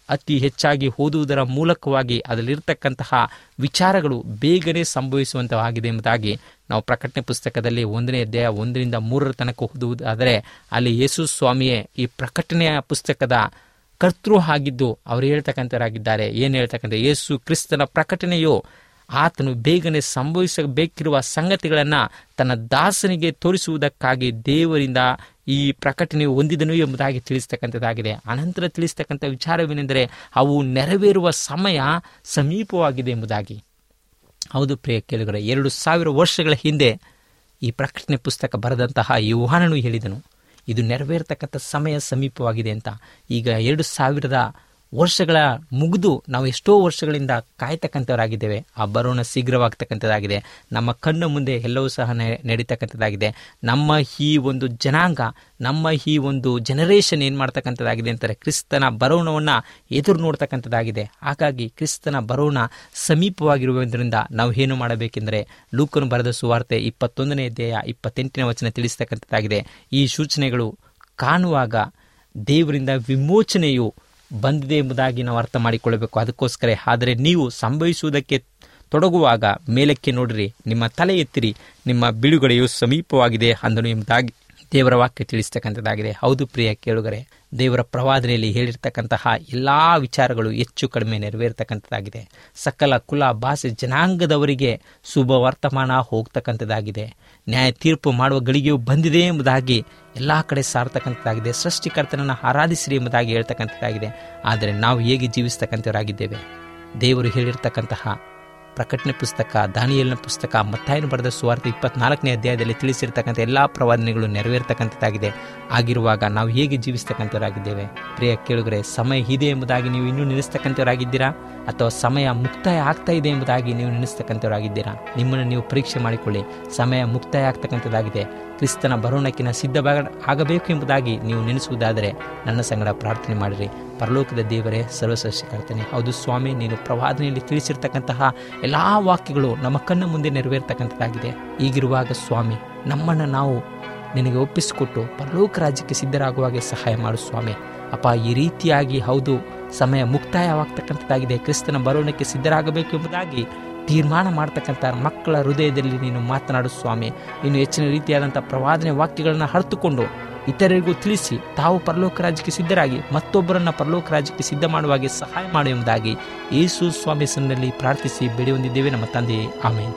ಅತಿ ಹೆಚ್ಚಾಗಿ ಓದುವುದರ ಮೂಲಕವಾಗಿ ಅದರಲ್ಲಿರ್ತಕ್ಕಂತಹ ವಿಚಾರಗಳು ಬೇಗನೆ ಸಂಭವಿಸುವಂತವಾಗಿದೆ ಎಂಬುದಾಗಿ ನಾವು ಪ್ರಕಟಣೆ ಪುಸ್ತಕದಲ್ಲಿ 1ನೇ ಅಧ್ಯಾಯ 1ರಿಂದ 3 ತನಕ ಓದುವುದಾದರೆ ಅಲ್ಲಿ ಯೇಸು ಸ್ವಾಮಿಯೇ ಈ ಪ್ರಕಟಣೆಯ ಪುಸ್ತಕದ ಕರ್ತೃ ಆಗಿದ್ದು ಅವರು ಹೇಳ್ತಕ್ಕಂಥವರಾಗಿದ್ದಾರೆ. ಏನು ಹೇಳ್ತಕ್ಕಂಥ ಯೇಸು ಕ್ರಿಸ್ತನ ಪ್ರಕಟಣೆಯು ಆತನು ಬೇಗನೆ ಸಂಭವಿಸಬೇಕಿರುವ ಸಂಗತಿಗಳನ್ನು ತನ್ನ ದಾಸನಿಗೆ ತೋರಿಸುವುದಕ್ಕಾಗಿ ದೇವರಿಂದ ಈ ಪ್ರಕಟಣೆಯು ಹೊಂದಿದನು ಎಂಬುದಾಗಿ ತಿಳಿಸ್ತಕ್ಕಂಥದ್ದಾಗಿದೆ. ಅನಂತರ ತಿಳಿಸ್ತಕ್ಕಂಥ ವಿಚಾರವೇನೆಂದರೆ ಅವು ನೆರವೇರುವ ಸಮಯ ಸಮೀಪವಾಗಿದೆ ಎಂಬುದಾಗಿ. ಹೌದು ಪ್ರಿಯ ಕೇಳುಗರೆ, 2000 ವರ್ಷಗಳ ಹಿಂದೆ ಈ ಪ್ರಕಟಣೆ ಪುಸ್ತಕ ಬರೆದಂತಹ ಯೋಹಾನನು ಹೇಳಿದನು ಇದು ನೆರವೇರ್ತಕ್ಕಂಥ ಸಮಯ ಸಮೀಪವಾಗಿದೆ ಅಂತ. ಈಗ 2000 ವರ್ಷಗಳ ಮುಗಿದು ನಾವು ಎಷ್ಟೋ ವರ್ಷಗಳಿಂದ ಕಾಯ್ತಕ್ಕಂಥವರಾಗಿದ್ದೇವೆ. ಆ ಬರೋಣ ಶೀಘ್ರವಾಗ್ತಕ್ಕಂಥದ್ದಾಗಿದೆ. ನಮ್ಮ ಕಣ್ಣು ಮುಂದೆ ಎಲ್ಲವೂ ಸಹ ನಡೀತಕ್ಕಂಥದ್ದಾಗಿದೆ. ನಮ್ಮ ಈ ಒಂದು ಜನಾಂಗ, ನಮ್ಮ ಈ ಒಂದು ಜನರೇಷನ್ ಏನು ಮಾಡ್ತಕ್ಕಂಥದ್ದಾಗಿದೆ ಅಂತಾರೆ, ಕ್ರಿಸ್ತನ ಬರೋಣವನ್ನು ಎದುರು ನೋಡ್ತಕ್ಕಂಥದ್ದಾಗಿದೆ. ಹಾಗಾಗಿ ಕ್ರಿಸ್ತನ ಬರೋಣ ಸಮೀಪವಾಗಿರುವುದರಿಂದ ನಾವು ಏನು ಮಾಡಬೇಕೆಂದರೆ ಲೂಕನು ಬರೆದ ಸುವಾರ್ತೆ 21ನೇ ಅಧ್ಯಾಯ 28ನೇ ವಚನ ತಿಳಿಸ್ತಕ್ಕಂಥದ್ದಾಗಿದೆ. ಈ ಸೂಚನೆಗಳು ಕಾಣುವಾಗ ದೇವರಿಂದ ವಿಮೋಚನೆಯು ಬಂದಿದೆ ಎಂಬುದಾಗಿ ನಾವು ಅರ್ಥ ಮಾಡಿಕೊಳ್ಳಬೇಕು. ಅದಕ್ಕೋಸ್ಕರ ಆದರೆ ನೀವು ಸಂಭವಿಸುವುದಕ್ಕೆ ತೊಡಗುವಾಗ ಮೇಲಕ್ಕೆ ನೋಡಿರಿ, ನಿಮ್ಮ ತಲೆ ಎತ್ತಿರಿ, ನಿಮ್ಮ ಬಿಡುಗಡೆಯು ಸಮೀಪವಾಗಿದೆ ಅಂದನು ಎಂಬುದಾಗಿ ದೇವರ ವಾಕ್ಯ ತಿಳಿಸ್ತಕ್ಕಂಥದ್ದಾಗಿದೆ. ಹೌದು ಪ್ರಿಯ ಕೇಳುಗರೆ, ದೇವರ ಪ್ರವಾದನೆಯಲ್ಲಿ ಹೇಳಿರ್ತಕ್ಕಂತಹ ಎಲ್ಲ ವಿಚಾರಗಳು ಹೆಚ್ಚು ಕಡಿಮೆ ನೆರವೇರ್ತಕ್ಕಂಥದ್ದಾಗಿದೆ. ಸಕಲ ಕುಲ ಭಾಷೆ ಜನಾಂಗದವರಿಗೆ ಶುಭ ವರ್ತಮಾನ ಹೋಗ್ತಕ್ಕಂಥದ್ದಾಗಿದೆ. ನ್ಯಾಯ ತೀರ್ಪು ಮಾಡುವ ಗಳಿಗೆಯು ಬಂದಿದೆ ಎಂಬುದಾಗಿ ಎಲ್ಲ ಕಡೆ ಸಾರ್ತಕ್ಕಂಥದ್ದಾಗಿದೆ. ಸೃಷ್ಟಿಕರ್ತನನ್ನು ಆರಾಧಿಸಿರಿ ಎಂಬುದಾಗಿ ಹೇಳ್ತಕ್ಕಂಥದ್ದಾಗಿದೆ. ಆದರೆ ನಾವು ಹೇಗೆ ಜೀವಿಸ್ತಕ್ಕಂಥವರಾಗಿದ್ದೇವೆ? ದೇವರು ಹೇಳಿರ್ತಕ್ಕಂತಹ ಪ್ರಕಟಣೆ ಪುಸ್ತಕ, ದಾನಿಯೇಲನ ಪುಸ್ತಕ, ಮತ್ತಾಯನು ಬರೆದ ಸುವಾರ್ತೆ 24ನೇ ಅಧ್ಯಾಯದಲ್ಲಿ ತಿಳಿಸಿರ್ತಕ್ಕಂಥ ಎಲ್ಲ ಪ್ರವಾದನೆಗಳು ನೆರವೇರ್ತಕ್ಕಂಥದ್ದಾಗಿದೆ. ಆಗಿರುವಾಗ ನಾವು ಹೇಗೆ ಜೀವಿಸ್ತಕ್ಕಂಥವರಾಗಿದ್ದೇವೆ? ಪ್ರಿಯ ಕೇಳುಗರೆ, ಸಮಯ ಇದೆ ಎಂಬುದಾಗಿ ನೀವು ಇನ್ನೂ ನೆನೆಸ್ತಕ್ಕಂಥವರಾಗಿದ್ದೀರಾ ಅಥವಾ ಸಮಯ ಮುಕ್ತಾಯ ಆಗ್ತಾ ಇದೆ ಎಂಬುದಾಗಿ ನೀವು ನೆನೆಸ್ತಕ್ಕಂಥವರಾಗಿದ್ದೀರಾ? ನಿಮ್ಮನ್ನು ನೀವು ಪರೀಕ್ಷೆ ಮಾಡಿಕೊಳ್ಳಿ. ಸಮಯ ಮುಕ್ತಾಯ ಆಗ್ತಕ್ಕಂಥದ್ದಾಗಿದೆ. ಕ್ರಿಸ್ತನ ಬರೋಣಕ್ಕಿನ ಸಿದ್ಧವಾಗಬೇಕು ಎಂಬುದಾಗಿ ನೀವು ನೆನೆಸುವುದಾದರೆ ನನ್ನ ಸಂಗಡ ಪ್ರಾರ್ಥನೆ ಮಾಡಿರಿ. ಪರಲೋಕದ ದೇವರೇ, ಸರ್ವಸೃಷ್ಟಿಕರ್ತನೇ, ಹೌದು ಸ್ವಾಮಿ, ನೀನು ಪ್ರವಾದನೆಯಲ್ಲಿ ತಿಳಿಸಿರ್ತಕ್ಕಂತಹ ಎಲ್ಲ ವಾಕ್ಯಗಳು ನಮ್ಮ ಕಣ್ಣ ಮುಂದೆ ನೆರವೇರ್ತಕ್ಕಂಥದ್ದಾಗಿದೆ. ಈಗಿರುವಾಗ ಸ್ವಾಮಿ, ನಮ್ಮನ್ನು ನಾವು ನಿನಗೆ ಒಪ್ಪಿಸಿಕೊಟ್ಟು ಪರಲೋಕ ರಾಜ್ಯಕ್ಕೆ ಸಿದ್ಧರಾಗುವಾಗೆ ಸಹಾಯ ಮಾಡು ಸ್ವಾಮಿ. ಅಪ್ಪ, ಈ ರೀತಿಯಾಗಿ ಹೌದು ಸಮಯ ಮುಕ್ತಾಯವಾಗ್ತಕ್ಕಂಥದ್ದಾಗಿದೆ, ಕ್ರಿಸ್ತನ ಬರೋಣಕ್ಕೆ ಸಿದ್ಧರಾಗಬೇಕು ಎಂಬುದಾಗಿ ತೀರ್ಮಾನ ಮಾಡ್ತಕ್ಕಂಥ ಮಕ್ಕಳ ಹೃದಯದಲ್ಲಿ ನೀನು ಮಾತನಾಡು ಸ್ವಾಮಿ. ಇನ್ನು ಹೆಚ್ಚಿನ ರೀತಿಯಾದಂಥ ಪ್ರವಾದನೆ ವಾಕ್ಯಗಳನ್ನು ಅರ್ಥಕೊಂಡು ಇತರರಿಗೂ ತಿಳಿಸಿ ತಾವು ಪರಲೋಕ ರಾಜ್ಯಕ್ಕೆ ಸಿದ್ಧರಾಗಿ ಮತ್ತೊಬ್ಬರನ್ನ ಪರಲೋಕ ರಾಜ್ಯಕ್ಕೆ ಸಿದ್ಧ ಮಾಡುವಾಗೆ ಸಹಾಯ ಮಾಡು ಎಂಬುದಾಗಿ ಯೇಸು ಸ್ವಾಮಿ ಹೆಸರಿನಲ್ಲಿ ಪ್ರಾರ್ಥಿಸಿ ಬೇಡಿ ಹೊಂದಿದ್ದೇವೆ ನಮ್ಮ ತಂದೆಯೇ, ಆಮೇನ್.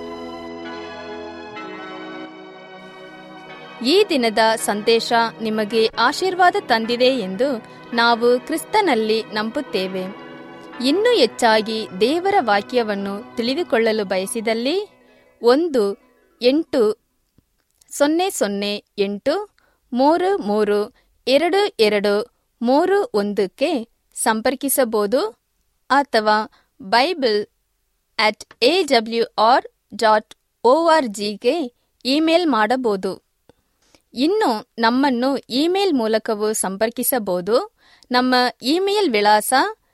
ಈ ದಿನದ ಸಂದೇಶ ನಿಮಗೆ ಆಶೀರ್ವಾದ ತಂದಿದೆ ಎಂದು ನಾವು ಕ್ರಿಸ್ತನಲ್ಲಿ ನಂಬುತ್ತೇವೆ. ಇನ್ನೂ ಹೆಚ್ಚಾಗಿ ದೇವರ ವಾಕ್ಯವನ್ನು ತಿಳಿದುಕೊಳ್ಳಲು ಬಯಸಿದಲ್ಲಿ 1-800-833-2231 ಸಂಪರ್ಕಿಸಬಹುದು ಅಥವಾ bible@awr.org ಇಮೇಲ್ ಮಾಡಬಹುದು. ಇನ್ನು ನಮ್ಮನ್ನು ಇಮೇಲ್ ಮೂಲಕವೂ ಸಂಪರ್ಕಿಸಬಹುದು. ನಮ್ಮ ಇಮೇಲ್ ವಿಳಾಸ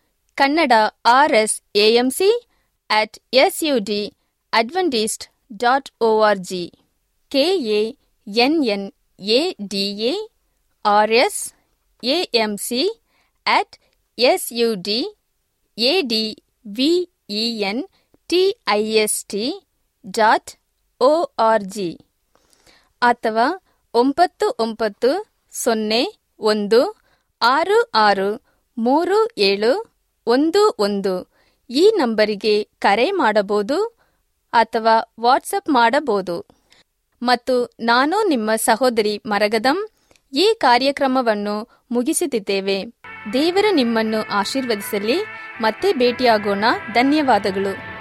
kannada@sudadventist.org kannadamc@sudadventist.org ಅಥವಾ 9901663711 ಈ ನಂಬರಿಗೆ ಕರೆ ಮಾಡಬಹುದು ಅಥವಾ ವಾಟ್ಸಪ್ ಮಾಡಬಹುದು. ಮತ್ತು ನಾನು ನಿಮ್ಮ ಸಹೋದರಿ ಮರಗದಂ ಈ ಕಾರ್ಯಕ್ರಮವನ್ನು ಮುಗಿಸುತ್ತಿದ್ದೇವೆ. ದೇವರು ನಿಮ್ಮನ್ನು ಆಶೀರ್ವದಿಸಲಿ. ಮತ್ತೆ ಭೇಟಿಯಾಗೋಣ. ಧನ್ಯವಾದಗಳು.